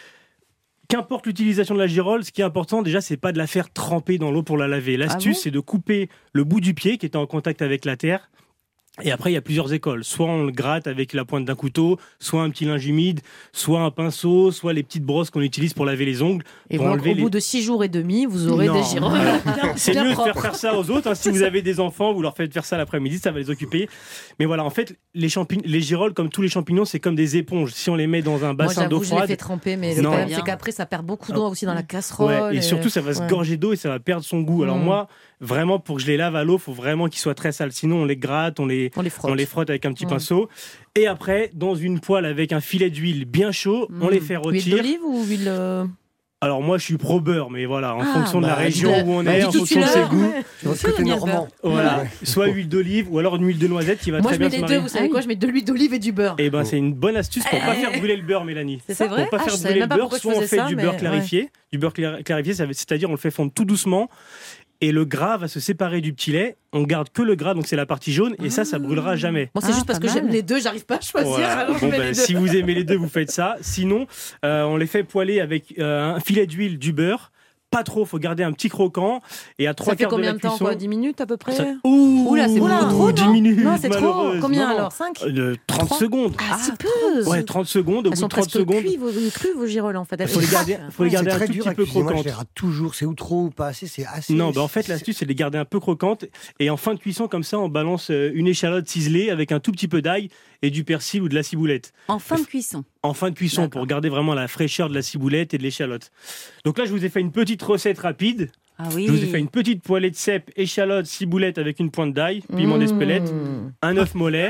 S20: Qu'importe l'utilisation de la girole, ce qui est important déjà, c'est pas de la faire tremper dans l'eau pour la laver. L'astuce,
S4: bon
S20: c'est de couper le bout du pied qui est en contact avec la terre. Et après, il y a plusieurs écoles. Soit on le gratte avec la pointe d'un couteau, soit un petit linge humide, soit un pinceau, soit les petites brosses qu'on utilise pour laver les ongles.
S3: Et
S20: pour
S3: donc,
S20: enlever
S3: au
S20: les...
S3: bout de six jours et demi, vous aurez
S20: Non.
S3: des girolles.
S20: Alors,
S3: bien-
S20: c'est
S3: bien
S20: mieux de faire
S3: propres.
S20: faire ça aux autres. hein. Si vous avez des enfants, vous leur faites faire ça l'après-midi, ça va les occuper. Mais voilà, en fait, les, champign- les girolles, comme tous les champignons, c'est comme des éponges. Si on les met dans un
S3: Moi,
S20: bassin d'eau
S3: j'avoue, je l'ai
S20: froide,
S3: fait tremper, mais le
S20: Non.
S3: problème, c'est qu'après, ça perd beaucoup d'eau aussi dans la casserole.
S20: ouais, et surtout, ça va se
S3: ouais.
S20: gorger d'eau et ça va perdre son goût. Alors
S3: Mm.
S20: moi, vraiment, pour que je les lave à l'eau, faut vraiment qu'ils soient très sales. Sinon, on les gratte, on les,
S3: On les frotte.
S20: on les frotte avec un petit
S3: Mm.
S20: pinceau. Et après, dans une poêle avec un filet d'huile bien chaud, on les fait
S3: Huile
S20: rôtir.
S3: d'olive ou huile. euh,
S20: Alors moi, je suis pro beurre, mais voilà, en
S3: Ah,
S20: fonction de la
S3: bah,
S20: région
S3: dis-le.
S20: où on
S3: Bah,
S20: est,
S3: dis
S20: en
S3: tout
S20: fonction de
S3: de
S20: ses
S3: suite,
S20: goûts.
S3: ouais.
S21: C'est votre côté normand.
S20: Voilà, soit huile d'olive ou alors une huile de noisette qui va
S3: Moi,
S20: très
S3: je
S20: bien
S3: mets
S20: se
S3: les
S20: marier.
S3: deux, vous savez quoi? Je mets de l'huile d'olive et du beurre.
S20: Et ben c'est une bonne astuce pour pas faire brûler le beurre, Mélanie.
S3: C'est ça
S20: Pour
S3: vrai
S20: pas
S3: Ah,
S20: faire
S3: je savais
S20: brûler
S3: même
S20: le
S3: pas
S20: beurre,
S3: pourquoi je
S20: soit on
S3: faisais
S20: fait
S3: ça,
S20: du
S3: mais
S20: beurre
S3: ouais.
S20: clarifié. Du beurre cla- clarifié, ça veut- c'est-à-dire on le fait fondre tout doucement. Et le gras va se séparer du petit lait. On garde que le gras, donc c'est la partie jaune. Et ça, ça brûlera jamais.
S3: Moi, c'est
S4: Ah,
S3: juste parce
S4: pas
S3: que j'aime
S4: mal.
S3: les deux, j'arrive pas à choisir.
S20: Voilà.
S3: Alors je
S20: Bon,
S3: mets
S20: ben,
S3: les deux.
S20: si vous aimez les deux, vous faites ça. Sinon, euh, on les fait poêler avec euh, un filet d'huile, du beurre, pas trop, faut garder un petit croquant. Et à trois
S3: Ça fait
S20: quarts de
S3: combien
S20: la
S3: de temps,
S20: cuisson,
S3: quoi, dix minutes à peu près?
S20: Ça- Ouh,
S3: Oula, c'est
S20: Oula,
S3: beaucoup trop,
S20: dix
S3: non
S20: minutes,
S3: Non, c'est trop.
S20: malheureuse.
S3: Combien
S20: Non, non.
S3: alors? cinq?
S20: Euh, trente
S3: Trois
S20: secondes.
S3: Ah, si peu.
S20: Ouais, trente secondes. Au
S3: Elles
S20: bout
S3: sont
S20: de trente
S3: presque
S20: secondes.
S3: cuites, vos, crues, vos giroles, en fait.
S20: Il faut les garder, faut les garder
S21: C'est
S20: un
S21: très
S20: tout
S21: dur
S20: petit
S21: à
S20: peu
S21: cuisiner. Moi, je
S20: croquantes.
S21: les rate toujours. C'est ou trop ou pas assez. C'est assez.
S20: Non, bah en fait, l'astuce, c'est de les garder un peu croquantes. Et en fin de cuisson, comme ça, on balance euh, une échalote ciselée avec un tout petit peu d'ail et du persil ou de la ciboulette.
S4: En fin de cuisson.
S20: En fin de cuisson, pour garder vraiment la fraîcheur de la ciboulette et de l'échalote. Donc là, je vous ai fait une petite recette rapide.
S4: Ah oui.
S20: Je vous ai fait une petite poêlée de cèpe, échalote, ciboulette avec une pointe d'ail, piment
S3: Mmh.
S20: d'Espelette, un œuf mollet,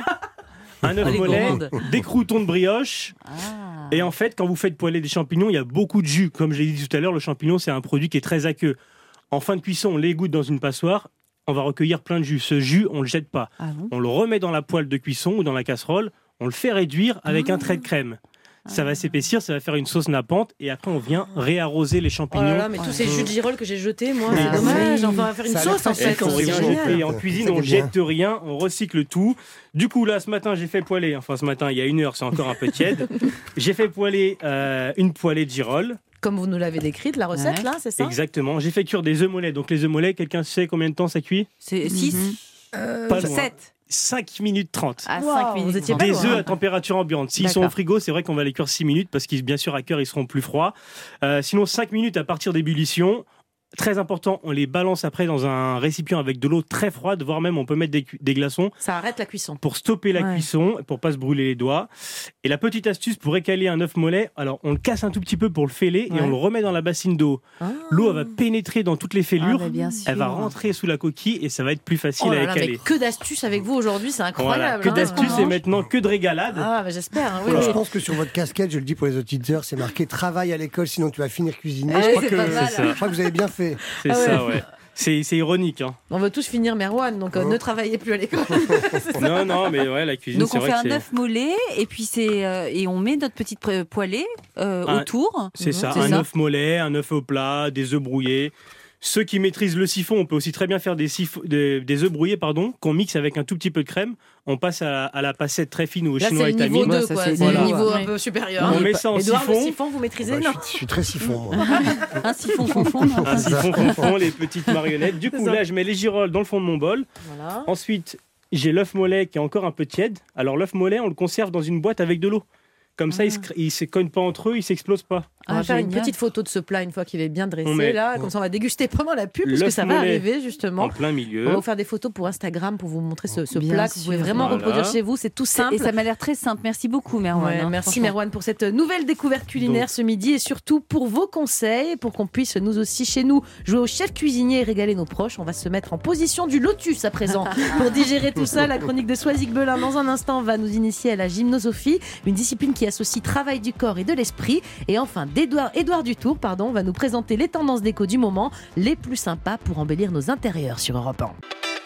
S20: un œuf
S4: Elle est
S20: mollet,
S4: grande.
S20: des croûtons de brioche.
S4: Ah.
S20: Et en fait, quand vous faites poêler des champignons, il y a beaucoup de jus. Comme je l'ai dit tout à l'heure, le champignon, c'est un produit qui est très aqueux. En fin de cuisson, on l'égoutte dans une passoire. On va recueillir plein de jus. Ce jus, on ne le jette pas.
S4: Ah bon
S20: On le remet dans la poêle de cuisson ou dans la casserole. On le fait réduire avec un trait de crème. Ça va s'épaissir, ça va faire une sauce nappante. Et après, on vient réarroser les
S3: Oh
S20: champignons.
S3: là là, mais tous ces jus de girolles que j'ai jetés, moi,
S20: Mais
S3: c'est dommage.
S20: oui.
S3: Enfin, on va faire une
S21: Ça a l'air
S3: sauce, en
S21: facile
S3: fait.
S21: quand
S20: Et
S21: c'est
S20: on-
S21: génial.
S20: et en cuisine,
S21: Ça
S20: on
S21: qui est bien.
S20: jette rien, on recycle tout. Du coup, là, ce matin, j'ai fait poêler, enfin ce matin, il y a une heure, c'est encore un peu tiède. J'ai fait poêler euh, une poêlée de girolles.
S3: Comme vous nous l'avez décrite, la recette,
S4: Ouais.
S3: là, c'est ça?
S20: Exactement. J'ai fait cuire des œufs mollets. Donc les œufs mollets, quelqu'un sait combien de temps ça cuit?
S4: C'est six
S3: Euh,
S20: Pas loin.
S4: sept
S20: cinq minutes trente.
S4: à
S3: Wow,
S4: cinq minutes.
S3: vous étiez pas
S20: Des
S3: loin.
S20: œufs à température ambiante. S'ils sont au
S4: D'accord.
S20: frigo, c'est vrai qu'on va les cuire six minutes parce qu'ils, bien sûr, à cœur, ils seront plus froids. Euh, sinon, cinq minutes à partir d'ébullition. Très important, on les balance après dans un récipient avec de l'eau très froide, voire même on peut mettre des, cu- des glaçons
S3: Ça arrête la cuisson.
S20: pour stopper la
S3: Ouais.
S20: cuisson, pour pas se brûler les doigts. Et la petite astuce pour récaler un œuf mollet, alors on le casse un tout petit peu pour le fêler et
S3: Ouais.
S20: on le remet dans la bassine d'eau.
S3: Ah.
S20: L'eau elle va pénétrer dans toutes les fêlures,
S4: Ah, mais bien sûr.
S20: elle va rentrer sous la coquille et ça va être plus facile
S3: Oh là
S20: à
S3: là, mais
S20: écaler.
S3: que d'astuces avec vous aujourd'hui, c'est
S20: Voilà,
S3: incroyable.
S20: que
S3: hein.
S20: d'astuces et maintenant que de régalade.
S3: Ah, bah, j'espère. hein, oui,
S21: Alors,
S3: oui.
S21: je pense que sur votre casquette, je le dis pour les auditeurs, c'est marqué travail à l'école, sinon tu vas finir cuisinier.
S4: Eh,
S21: je, crois
S4: c'est
S21: que,
S4: pas mal.
S20: C'est ça.
S21: je crois que vous avez bien fait.
S20: C'est
S3: Ah ouais.
S20: ça, ouais. C'est, c'est ironique. Hein.
S3: On veut tous finir Merwan, donc euh,
S21: Oh.
S3: ne travaillez plus à l'école. C'est ça.
S20: Non, non, mais ouais, la cuisine,
S4: Donc
S20: c'est
S4: on
S20: vrai
S4: fait
S20: que
S4: un
S20: c'est...
S4: œuf mollet et puis c'est euh, et on met notre petite pré- poêlée euh,
S20: Un-
S4: autour.
S20: C'est ça,
S4: C'est
S20: un
S4: ça.
S20: œuf mollet, un œuf au plat, des œufs brouillés. Ceux qui maîtrisent le siphon, on peut aussi très bien faire des, sif- des, des œufs brouillés pardon, qu'on mixe avec un tout petit peu de crème. On passe à la, à la passette très fine ou au
S3: Là,
S20: chinois
S3: c'est le niveau
S20: étamine.
S3: deux,
S4: ça,
S3: quoi.
S4: c'est
S3: C'est
S20: voilà.
S3: le niveau un
S4: Ouais.
S3: peu supérieur.
S20: On met ça en
S3: Édouard, le
S20: siphon.
S3: siphon, vous maîtrisez?
S21: Bah,
S3: Non.
S21: je, suis, je suis très siphon, moi.
S4: Un siphon fonfon. non.
S20: Un siphon fond, les petites marionnettes. Du coup,
S3: C'est ça.
S20: là, je mets les girolles dans le fond de mon bol.
S3: Voilà.
S20: Ensuite, j'ai l'œuf mollet qui est encore un peu tiède. Alors, l'œuf mollet, on le conserve dans une boîte avec de l'eau. Comme ça, ils ne se, ils se cognent pas entre eux, ils ne s'explosent pas.
S3: On va
S4: Ah,
S3: faire une
S4: génial.
S3: petite photo de ce plat une fois qu'il est bien dressé,
S20: On met-
S3: là. Comme ça, on va déguster pendant la pub, parce que
S20: L'œuf
S3: ça va
S20: mollet
S3: arriver, justement.
S20: En plein
S3: On
S20: milieu.
S3: va vous faire des photos pour Instagram pour vous montrer ce, ce
S4: Bien
S3: plat que vous pouvez
S4: sûr.
S3: vraiment
S20: Voilà.
S3: reproduire chez vous. C'est tout simple.
S4: Et ça m'a l'air très simple. Merci beaucoup Merwan.
S3: Ouais,
S4: hein,
S3: merci
S4: franchement.
S3: Merwan pour cette nouvelle découverte culinaire
S20: Donc.
S3: ce midi et surtout pour vos conseils, pour qu'on puisse nous aussi chez nous jouer au chef cuisinier et régaler nos proches. On va se mettre en position du lotus à présent pour digérer tout ça. La chronique de Soisic Belin dans un instant va nous initier à la gymnosophie, une discipline qui associe travail du corps et de l'esprit. Et enfin, d'Édouard Édouard Dutour pardon, va nous présenter les tendances déco du moment, les plus sympas pour embellir nos intérieurs sur Europe un.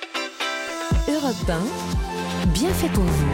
S3: Europe un, bien fait pour vous.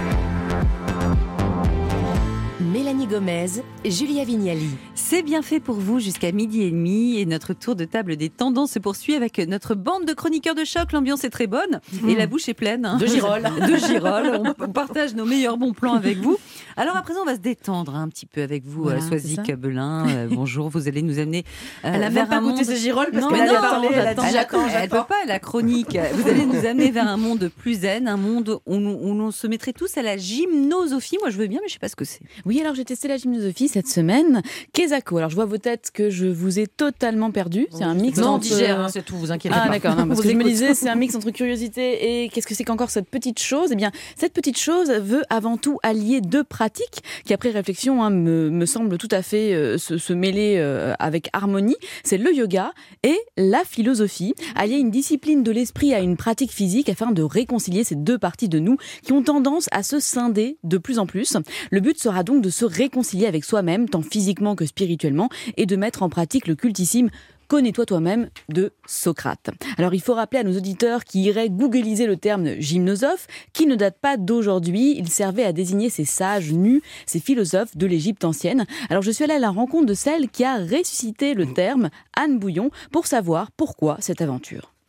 S3: Mélanie Gomez, Julia Vignali.
S4: C'est bien fait pour vous jusqu'à midi et demi et notre tour de table des tendances se poursuit avec notre bande de chroniqueurs de choc. L'ambiance est très bonne et la bouche est pleine. hein.
S3: De girolles.
S4: De girolles. On, on partage nos meilleurs bons plans avec vous. Alors à présent, on va se détendre un petit peu avec vous,
S3: Voilà,
S4: euh,
S3: c'est
S4: Soisic
S3: ça.
S4: Belin. Euh, bonjour, vous allez nous amener euh,
S3: Elle a
S4: vers
S3: même pas
S4: un
S3: goûté
S4: monde...
S3: ses girolles parce
S4: Non,
S3: qu'elle
S4: mais
S3: allait
S4: non,
S3: parler. Elle a dit
S4: elle,
S3: j'attends,
S4: elle peut
S3: j'attends.
S4: pas, la chronique. Vous allez nous amener vers un monde plus zen, un monde où, nous- où l'on se mettrait tous à la gymnosophie. Moi, je veux bien, mais je sais pas ce que c'est.
S6: Oui, alors j'ai testé la gymnosophie cette semaine. Kesako. Alors je vois vos têtes que je vous ai totalement perdu. C'est un mix
S3: Non, on
S6: entre...
S3: digère, hein, c'est tout, vous inquiétez
S6: Ah
S3: pas.
S6: d'accord, non, parce
S3: Vous
S6: que je me
S3: écoute.
S6: disais c'est un mix entre curiosité et qu'est-ce que c'est qu'encore cette petite chose? Eh bien, cette petite chose veut avant tout allier deux pratiques qui après réflexion hein, me, me semblent tout à fait euh, se, se mêler euh, avec harmonie. C'est le yoga et la philosophie. Allier une discipline de l'esprit à une pratique physique afin de réconcilier ces deux parties de nous qui ont tendance à se scinder de plus en plus. Le but sera donc de se réconcilier avec soi-même, tant physiquement que spirituellement, et de mettre en pratique le cultissime Connais-toi toi-même de Socrate. Alors il faut rappeler à nos auditeurs qui iraient googliser le terme gymnosophe, qui ne date pas d'aujourd'hui. Il servait à désigner ces sages nus, ces philosophes de l'Égypte ancienne. Alors je suis allée à la rencontre de celle qui a ressuscité le terme, Anne Bouillon, pour savoir pourquoi cette aventure.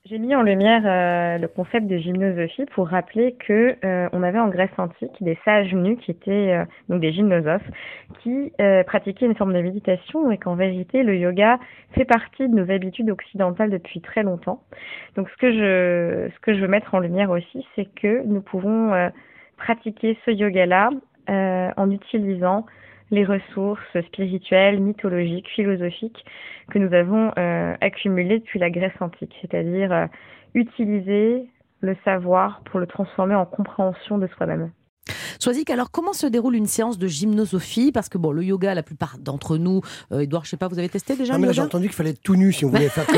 S7: J'ai mis en lumière euh, le concept de gymnosophie pour rappeler que euh, on avait en Grèce antique des sages nus qui étaient euh, donc des gymnosophes qui euh, pratiquaient une forme de méditation et qu'en vérité le yoga fait partie de nos habitudes occidentales depuis très longtemps. Donc ce que je ce que je veux mettre en lumière aussi, c'est que nous pouvons euh, pratiquer ce yoga-là euh, en utilisant les ressources spirituelles, mythologiques, philosophiques que nous avons euh, accumulées depuis la Grèce antique, c'est-à-dire euh, utiliser le savoir pour le transformer en compréhension de soi-même.
S3: Soisic, alors comment se déroule une séance de gymnosophie? Parce que bon, le yoga, la plupart d'entre nous, euh, Edouard, je sais pas, vous avez testé déjà?
S21: Non,
S3: le
S21: mais là,
S3: yoga
S21: j'ai entendu qu'il fallait être tout nu si on voulait faire comme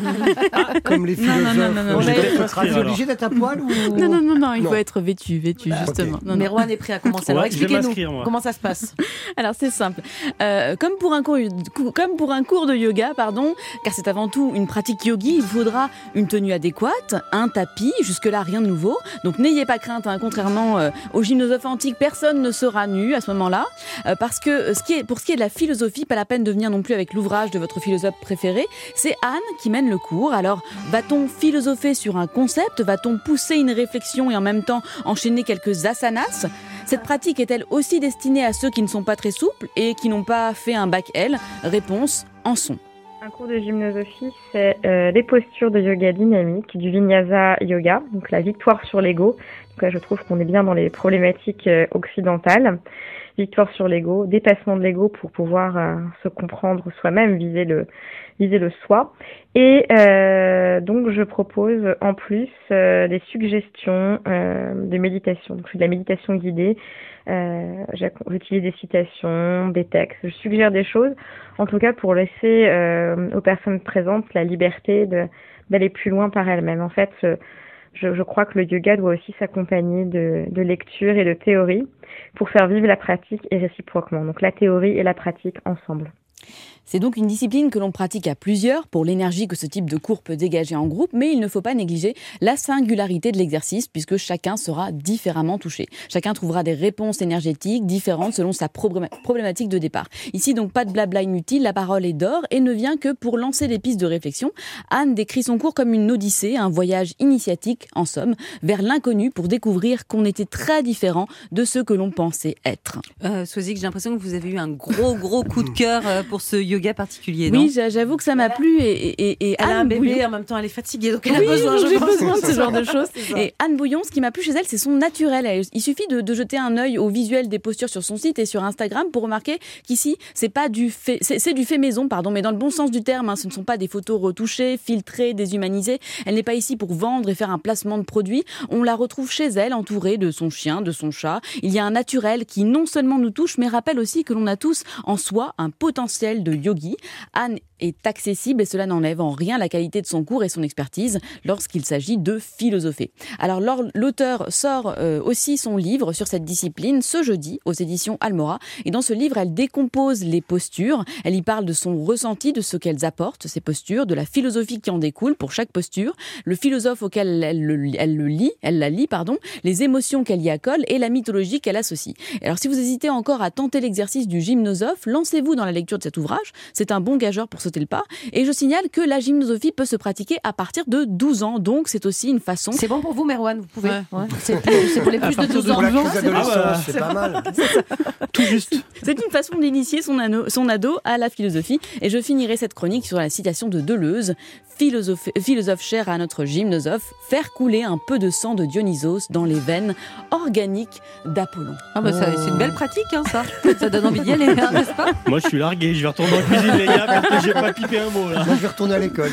S21: les, comme les philosophes.
S6: Non, non, non, non,
S21: On
S6: non,
S21: est obligé d'être à poil ou...
S6: Non, non, non, non, il
S21: Non.
S6: faut être vêtu, vêtu,
S21: Bah,
S6: justement.
S21: ok.
S6: Non, non.
S3: Merwan est prêt à commencer. Alors
S20: Ouais, je vais
S3: expliquez-nous
S20: m'inscrire, moi.
S3: comment ça se passe.
S6: Alors c'est simple. Euh, comme, pour un cours, comme pour un cours de yoga, pardon, car c'est avant tout une pratique yogi, il faudra une tenue adéquate, un tapis, jusque-là rien de nouveau. Donc n'ayez pas crainte, hein, contrairement euh, aux gymnosophes antiques, personne ne sera nu à ce moment-là. Euh, parce que ce qui est, pour ce qui est de la philosophie, pas la peine de venir non plus avec l'ouvrage de votre philosophe préféré. C'est Anne qui mène le cours. Alors va-t-on philosopher sur un concept? Va-t-on pousser une réflexion et en même temps enchaîner quelques asanas? Cette pratique est-elle aussi destinée à ceux qui ne sont pas très souples et qui n'ont pas fait un bac L? Réponse, en son.
S7: Un cours de gymnosophie, c'est euh, des postures de yoga dynamique, du vinyasa yoga, donc la victoire sur l'ego. Donc là, je trouve qu'on est bien dans les problématiques euh, occidentales. Victoire sur l'ego, dépassement de l'ego pour pouvoir euh, se comprendre soi-même, viser le viser le soi. Et euh, donc, je propose en plus euh, des suggestions euh, de méditation. Donc, je fais de la méditation guidée. Euh, j'utilise des citations, des textes. Je suggère des choses, en tout cas pour laisser euh, aux personnes présentes la liberté de, d'aller plus loin par elles-mêmes. En fait, euh, je, je crois que le yoga doit aussi s'accompagner de, de lecture et de théorie pour faire vivre la pratique et réciproquement. Donc la théorie et la pratique ensemble.
S6: C'est donc une discipline que l'on pratique à plusieurs pour l'énergie que ce type de cours peut dégager en groupe, mais il ne faut pas négliger la singularité de l'exercice puisque chacun sera différemment touché. Chacun trouvera des réponses énergétiques différentes selon sa problématique de départ. Ici donc pas de blabla inutile, la parole est d'or et ne vient que pour lancer des pistes de réflexion. Anne décrit son cours comme une odyssée, un voyage initiatique en somme, vers l'inconnu pour découvrir qu'on était très différent de ce que l'on pensait être.
S4: Euh, Soisic, j'ai l'impression que vous avez eu un gros gros coup de cœur pour ce yoga particulier, non?
S6: Oui, j'avoue que ça m'a plu et, et, et
S3: elle
S6: Anne
S3: a un bébé,
S6: Bouillon...
S3: en même temps elle est fatiguée, donc elle
S6: oui,
S3: a besoin,
S6: donc
S3: je
S6: j'ai
S3: pense.
S6: besoin de ce genre de choses.
S3: C'est ça.
S6: Et Anne Bouillon, ce qui m'a plu chez elle, c'est son naturel. Elle- Il suffit de, de jeter un œil au visuel des postures sur son site et sur Instagram pour remarquer qu'ici, c'est pas du fait, c'est, c'est du fait maison, pardon, mais dans le bon sens du terme. Hein, ce ne sont pas des photos retouchées, filtrées, déshumanisées. Elle n'est pas ici pour vendre et faire un placement de produit. On la retrouve chez elle, entourée de son chien, de son chat. Il y a un naturel qui non seulement nous touche, mais rappelle aussi que l'on a tous en soi un potentiel de yogi. Anne est accessible et cela n'enlève en rien la qualité de son cours et son expertise lorsqu'il s'agit de philosopher. Alors l'auteur sort euh, aussi son livre sur cette discipline ce jeudi aux éditions Almora et dans ce livre elle décompose les postures, elle y parle de son ressenti, de ce qu'elles apportent, ces postures, de la philosophie qui en découle pour chaque posture, le philosophe auquel elle le, elle le lit, elle la lit, pardon, les émotions qu'elle y accole et la mythologie qu'elle associe. Alors si vous hésitez encore à tenter l'exercice du gymnosophe, lancez-vous dans la lecture de cet ouvrage, c'est un bon gageur pour sauter le pas. Et je signale que la gymnosophie peut se pratiquer à partir de douze ans, donc c'est aussi une façon...
S3: C'est bon pour vous, Merwan, vous pouvez.
S6: Ouais.
S3: Ouais. C'est, c'est pour les plus de douze ans.
S21: Pour la crise
S3: C'est
S21: d'adolescence,
S3: bon.
S21: c'est pas mal.
S20: Tout juste.
S6: C'est une façon d'initier son, anneau- son ado à la philosophie. Et je finirai cette chronique sur la citation de Deleuze. Philosophe, philosophe cher à notre gymnosophe, faire couler un peu de sang de Dionysos dans les veines organiques d'Apollon.
S4: Ah bah ça, c'est une belle pratique, hein, ça. Ça donne envie d'y aller, hein, n'est-ce pas?
S20: Moi, je suis largué. Je vais retourner en cuisine, les gars, parce que j'ai pas pipé un mot, là.
S21: Moi, je vais retourner à l'école.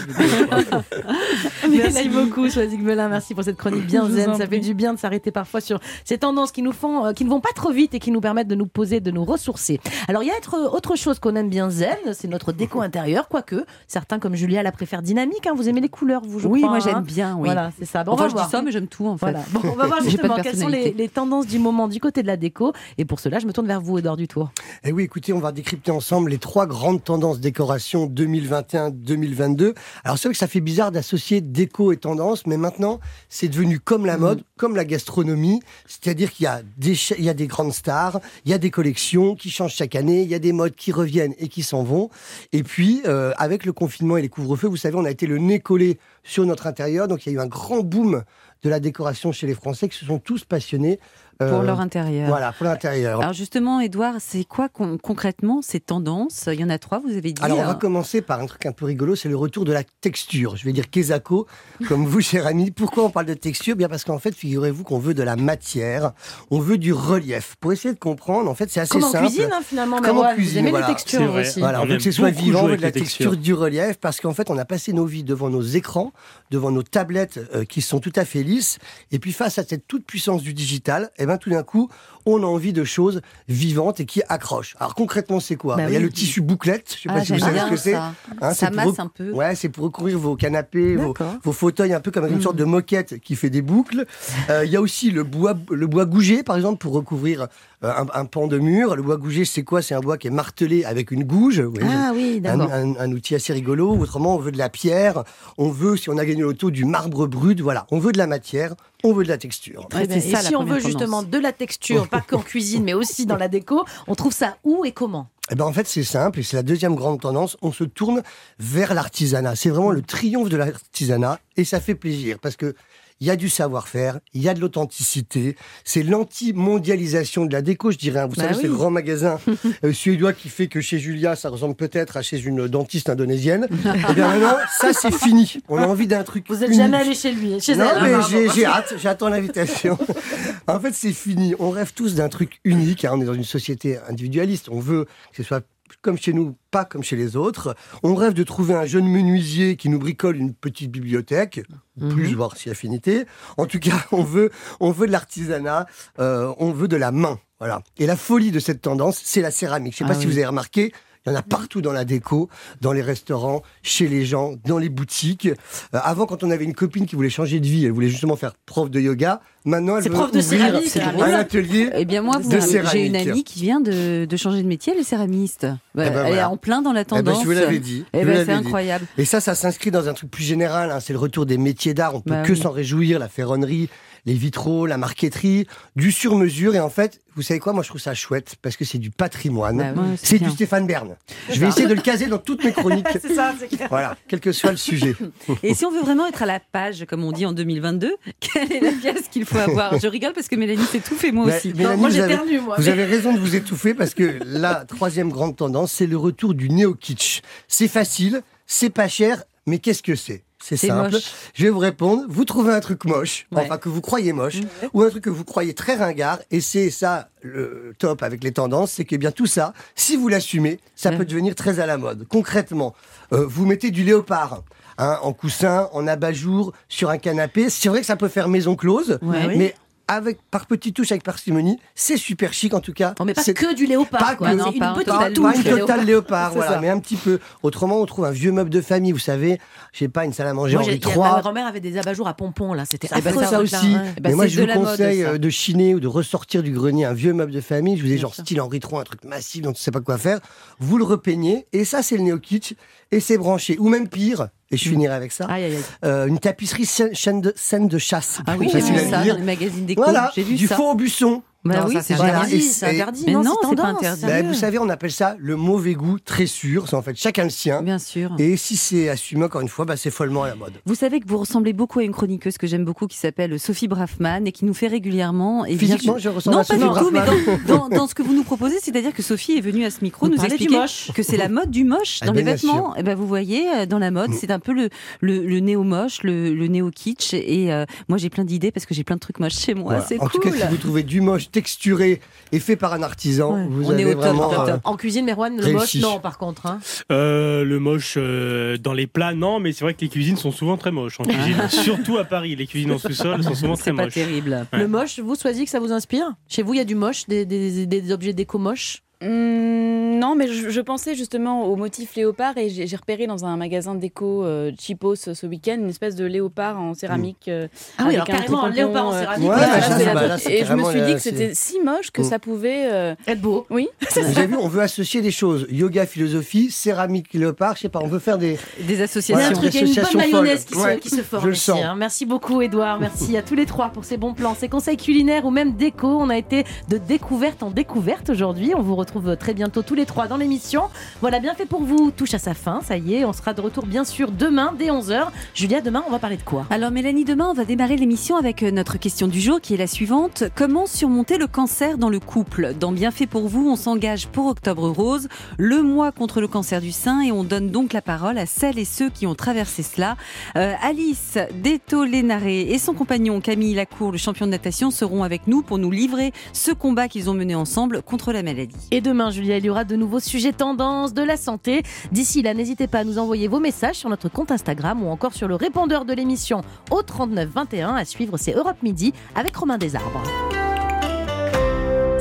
S3: Merci beaucoup, Soisic Melin. Merci pour cette chronique bien
S6: Je vous
S3: zen.
S6: en
S3: Ça fait
S6: prie.
S3: du bien de s'arrêter parfois sur ces tendances qui nous font, euh, qui ne vont pas trop vite et qui nous permettent de nous poser, de nous ressourcer. Alors, il y a être, autre chose qu'on aime bien zen, c'est notre déco intérieure, quoique certains comme Julia la préfèrent dynamique. Hein. Vous aimez les couleurs, vous, je
S4: Oui,
S3: crois,
S4: moi j'aime
S3: hein.
S4: bien, oui.
S3: Voilà, c'est ça. Bon,
S4: Enfin,
S3: on va
S4: je
S3: voir.
S4: dis ça, mais j'aime tout, en fait.
S3: Voilà. Bon, on va voir
S4: J'ai pas de
S3: justement quelles sont les,
S4: personnalité.
S3: les tendances du moment du côté de la déco. Et pour cela, je me tourne vers vous, Edouard Dutour.
S21: Et oui, écoutez, on va décrypter ensemble les trois grandes tendances décoration deux mille vingt et un deux mille vingt-deux. Alors c'est vrai que ça fait bizarre d'associer déco et tendance, mais maintenant, c'est devenu comme la mode. comme la gastronomie, c'est-à-dire qu'il y a des, cha- il y a des grandes stars, il y a des collections qui changent chaque année, il y a des modes qui reviennent et qui s'en vont. Et puis, euh, avec le confinement et les couvre-feux, vous savez, on a été le nez collé sur notre intérieur, donc il y a eu un grand boom de la décoration chez les Français qui se sont tous passionnés. Euh,
S4: Pour leur intérieur.
S21: Voilà, pour l'intérieur.
S4: Alors justement, Édouard, c'est quoi con- concrètement ces tendances? Il y en a trois, vous avez dit.
S21: Alors, on va
S4: alors.
S21: commencer par un truc un peu rigolo, c'est le retour de la texture. Je vais dire Kezako, comme vous, cher ami. Pourquoi on parle de texture? Bien parce qu'en fait, figurez-vous qu'on veut de la matière, on veut du relief. Pour essayer de comprendre, en fait, c'est assez
S3: Comme en
S21: simple.
S3: cuisine, hein, finalement,
S21: Comme en
S3: Marouane, vous
S21: cuisine,
S3: aimez
S21: voilà.
S3: les textures
S21: C'est vrai.
S3: aussi.
S21: Voilà, on,
S20: On
S21: veut
S20: aime
S21: que ce soit
S20: beaucoup
S21: vivant, on
S20: jouer
S21: veut de la
S20: avec les
S21: texture,
S20: textures.
S21: du relief, parce qu'en fait, on a passé nos vies devant nos écrans, devant nos tablettes euh, qui sont tout à fait lisses, et puis face à cette toute puissance du digital, et ben tout d'un coup, on a envie de choses vivantes et qui accrochent. Alors concrètement, c'est quoi?
S4: Bah
S21: Il y a
S4: oui.
S21: le tissu bouclette, je sais
S4: Ah,
S21: pas si vous
S4: j'aime
S21: savez ce
S4: bien
S21: que c'est.
S4: ça.
S21: Hein,
S4: Ça
S21: c'est pour
S4: masse
S21: rec-
S4: un peu.
S21: Ouais, c'est pour recouvrir vos canapés, vos,
S4: D'accord.
S21: vos fauteuils, un peu comme une
S4: Mm.
S21: sorte de moquette qui fait des boucles. Euh, Il y a aussi le bois, le bois gougé, par exemple, pour recouvrir euh, un, un pan de mur. Le bois gougé, c'est quoi? C'est un bois qui est martelé avec une gouge. Vous voyez,
S3: Ah oui,
S21: un,
S3: d'accord.
S21: un- un outil assez rigolo. Autrement, on veut de la pierre. On veut, si on a gagné l'auto, du marbre brut. Voilà, on veut de la matière. On veut de la texture.
S3: Très bien. Et si on veut justement de la texture, pas qu'en cuisine, mais aussi dans la déco, on trouve ça où et comment?
S21: Eh ben en fait, c'est simple, et c'est la deuxième grande tendance. On se tourne vers l'artisanat. C'est vraiment le triomphe de l'artisanat, et ça fait plaisir, parce que il y a du savoir-faire, il y a de l'authenticité. C'est l'anti-mondialisation de la déco, je dirais. Vous
S3: Bah
S21: savez,
S3: oui.
S21: c'est le grand magasin euh, suédois qui fait que chez Julia, ça ressemble peut-être à chez une dentiste indonésienne. Eh bien maintenant, ça c'est fini. On a envie d'un truc
S3: Vous êtes
S21: unique.
S3: jamais allé chez lui, chez
S21: Non,
S3: elle.
S21: mais
S3: hein,
S21: j'ai,
S3: pardon.
S21: j'ai hâte, j'attends l'invitation. En fait, c'est fini. On rêve tous d'un truc unique. Hein. On est dans une société individualiste. On veut que ce soit comme chez nous, pas comme chez les autres. On rêve de trouver un jeune menuisier qui nous bricole une petite bibliothèque, ou plus, voire si affinité. En tout cas, on veut, on veut de l'artisanat, euh, on veut de la main. Voilà. Et la folie de cette tendance, c'est la céramique. Je ne sais
S4: Ah
S21: pas si
S4: oui.
S21: vous avez remarqué, il y en a partout dans la déco, dans les restaurants, chez les gens, dans les boutiques. Euh, avant, quand on avait une copine qui voulait changer de vie, elle voulait justement faire prof de yoga. Maintenant, elle
S3: C'est
S21: veut
S3: prof de
S21: ouvrir
S3: céramique,
S21: un
S3: céramique.
S21: atelier
S4: Eh bien moi,
S21: de
S4: vous- j'ai
S21: céramique.
S4: une amie qui vient de, de changer de métier, elle est céramiste. Bah,
S21: Eh ben
S4: elle est
S21: voilà.
S4: en plein dans la
S21: Eh ben,
S4: tendance.
S21: je vous l'avais dit.
S4: Eh
S21: je
S4: ben,
S21: vous
S4: c'est
S21: l'avais dit.
S4: incroyable.
S21: Et ça, ça s'inscrit dans un truc plus général. Hein. C'est le retour des métiers d'art. On peut
S4: Bah
S21: que
S4: oui.
S21: s'en réjouir. La ferronnerie, les vitraux, la marqueterie, du sur-mesure. Et en fait, vous savez quoi? Moi, je trouve ça chouette parce que c'est du patrimoine.
S4: Bah oui, c'est
S21: c'est
S4: bien.
S21: du Stéphane Bern. Je vais essayer de le caser dans toutes mes chroniques.
S3: C'est ça, c'est clair.
S21: Voilà, quel que soit le sujet.
S4: Et si on veut vraiment être à la page, comme on dit en deux mille vingt-deux, quelle est la pièce qu'il faut avoir? Je rigole parce que Mélanie s'étouffe et moi
S21: Mais-
S4: aussi.
S21: Mélanie,
S3: moi,
S21: vous avez-
S3: j'éternue, moi,
S21: Vous
S3: mais-
S21: avez raison de vous étouffer parce que la troisième grande tendance, c'est le retour du néo-kitsch. C'est facile, c'est pas cher, mais qu'est-ce que c'est? C'est
S4: C'est
S21: simple.
S4: moche.
S21: Je vais vous répondre. Vous trouvez un truc moche,
S4: Ouais.
S21: enfin que vous croyez moche, ou un truc que vous croyez très ringard, et c'est ça le top avec les tendances, c'est que bien tout ça, si vous l'assumez, ça
S4: Ouais.
S21: peut devenir très à la mode. Concrètement, euh, vous mettez du léopard. Hein, en coussin, en abat-jour, sur un canapé. C'est vrai que ça peut faire maison close,
S4: Ouais.
S21: mais avec, par petites touches, avec parcimonie, c'est super chic en tout cas.
S3: On met pas
S21: C'est-
S3: que du léopard,
S21: Pas
S3: quoi.
S21: que-
S3: C'est
S4: non,
S3: une
S4: pas un
S3: petite
S4: total
S3: touche
S21: pas une
S3: de
S21: totale léopard,
S3: C'est
S21: voilà,
S3: ça.
S21: mais un petit peu. Autrement, on trouve un vieux meuble de famille, vous savez, je sais pas, une salle à manger
S3: Moi,
S21: Henri
S3: j'ai- il y a- ma
S21: trois.
S3: grand-mère avait des abat-jours à pompons, là. C'était
S21: Eh ben,
S3: affreux,
S21: ça
S3: ce
S21: aussi.
S3: truc-là, ouais.
S4: Eh ben,
S21: Mais moi,
S4: c'est
S21: je
S4: de
S21: vous
S4: la mode,
S21: conseille
S4: ça.
S21: euh, de chiner ou de ressortir du grenier un vieux meuble de famille. Je vous ai
S4: Bien
S21: genre
S4: sûr.
S21: style Henri trois, un truc massif dont on ne sait pas quoi faire. Vous le repeignez, et ça, c'est le néo-kitsch, et c'est branché. Ou même pire, et je finirai avec ça,
S4: Aïe, aïe, aïe.
S21: euh, une tapiserie scène scène de, scène de chasse.
S4: Ah oui,
S21: Facile
S4: j'ai
S21: à
S4: vu ça
S21: dire.
S4: dans les magazines déco.
S21: Voilà,
S4: J'ai vu
S21: du
S4: ça.
S21: faux au buisson.
S4: Bah
S3: Non,
S4: oui,
S3: ça,
S4: c'est
S3: c'est
S21: Voilà,
S3: interdit,
S21: et
S3: c'est
S21: c'est-
S3: interdit.
S4: Mais
S3: non,
S4: non,
S3: c'est
S4: c'est pas
S3: tendance.
S4: interdit.
S21: Ben, vous savez, on appelle ça le mauvais goût très sûr. C'est en fait chacun le sien.
S4: Bien sûr.
S21: Et si c'est assumé, encore une fois, bah, c'est follement à la mode.
S4: Vous savez que vous ressemblez beaucoup à une chroniqueuse que j'aime beaucoup qui s'appelle Sophie Braffman et qui nous fait régulièrement. Et bien
S21: Physiquement,
S4: sûr-
S21: je ressemble
S4: non,
S21: à
S4: pas
S21: Sophie
S4: du tout, mais
S21: Braffman.
S4: dans, dans, dans ce que vous nous proposez, c'est-à-dire que Sophie est venue à ce micro
S3: Vous
S4: nous
S3: parlez du
S4: expliquer
S3: moche.
S4: que c'est la mode du moche
S21: Ah
S4: dans
S21: ben,
S4: les
S21: bien
S4: vêtements.
S21: sûr.
S4: Et ben vous voyez, euh, dans la mode,
S21: Mm.
S4: c'est un peu le, le, le néo-moche, le, le néo-kitsch. Et euh, moi, j'ai plein d'idées parce que j'ai plein de trucs moches chez moi.
S21: Voilà.
S4: C'est
S21: En
S4: cool.
S21: tout cas, si vous trouvez du moche texturé et fait par un artisan,
S4: Ouais.
S21: vous
S4: On est
S21: avez
S4: au top,
S21: vraiment.
S4: top, top.
S21: euh,
S3: En cuisine, Merwan, le
S21: Réussi.
S3: moche, non, par contre. Hein.
S20: Euh, le moche euh, dans les plats, non, mais c'est vrai que les cuisines sont souvent très moches en cuisine. Surtout à Paris, les cuisines en sous-sol sont souvent très
S4: C'est pas
S20: moches.
S4: terrible.
S20: Ouais.
S3: Le moche, vous choisissez que ça vous inspire? Chez vous, il y a du moche, des, des, des objets déco moches?
S18: Hum,
S6: Non, mais je, je pensais justement au motif léopard et j'ai, j'ai repéré dans un magasin déco euh, Cheapos ce week-end une espèce de léopard en céramique. Euh,
S3: ah oui, alors carrément un léopard en céramique.
S21: Ouais,
S6: ouais,
S21: bah,
S6: c'est
S21: bah,
S6: la...
S21: là, c'est
S6: et je me suis dit
S21: là,
S6: que c'était si moche que
S21: mmh.
S6: ça pouvait euh...
S3: être beau.
S6: Oui.
S21: Vous avez vu, on veut associer des choses. Yoga, philosophie, céramique, léopard, je sais pas, on veut faire des,
S4: des associations.
S3: Il y a un truc, il y a une bonne mayonnaise qui,
S21: ouais,
S3: se, qui se forme
S21: je le
S3: ici.
S21: sens.
S3: Hein. Merci beaucoup Édouard, merci à tous les trois pour ces bons plans, ces conseils culinaires ou même déco. On a été de découverte en découverte aujourd'hui. On vous retrouve très bientôt tous les trois dans l'émission. Voilà, bien fait pour vous touche à sa fin, ça y est. On sera de retour bien sûr demain dès onze heures. Julia, demain on va parler de quoi?
S4: Alors Mélanie, demain on va démarrer l'émission avec notre question du jour qui est la suivante. Comment surmonter le cancer dans le couple? Dans Bien fait pour vous, on s'engage pour Octobre Rose, le mois contre le cancer du sein, et on donne donc la parole à celles et ceux qui ont traversé cela. Euh, Alice Détolénaré et son compagnon Camille Lacour, le champion de natation, seront avec nous pour nous livrer ce combat qu'ils ont mené ensemble contre la maladie.
S3: Et demain, Julia, il y aura de nouveaux sujets tendances de la santé. D'ici là, n'hésitez pas à nous envoyer vos messages sur notre compte Instagram ou encore sur le répondeur de l'émission au trente-neuf vingt et un. À suivre, c'est Europe Midi avec Romain Desarbres.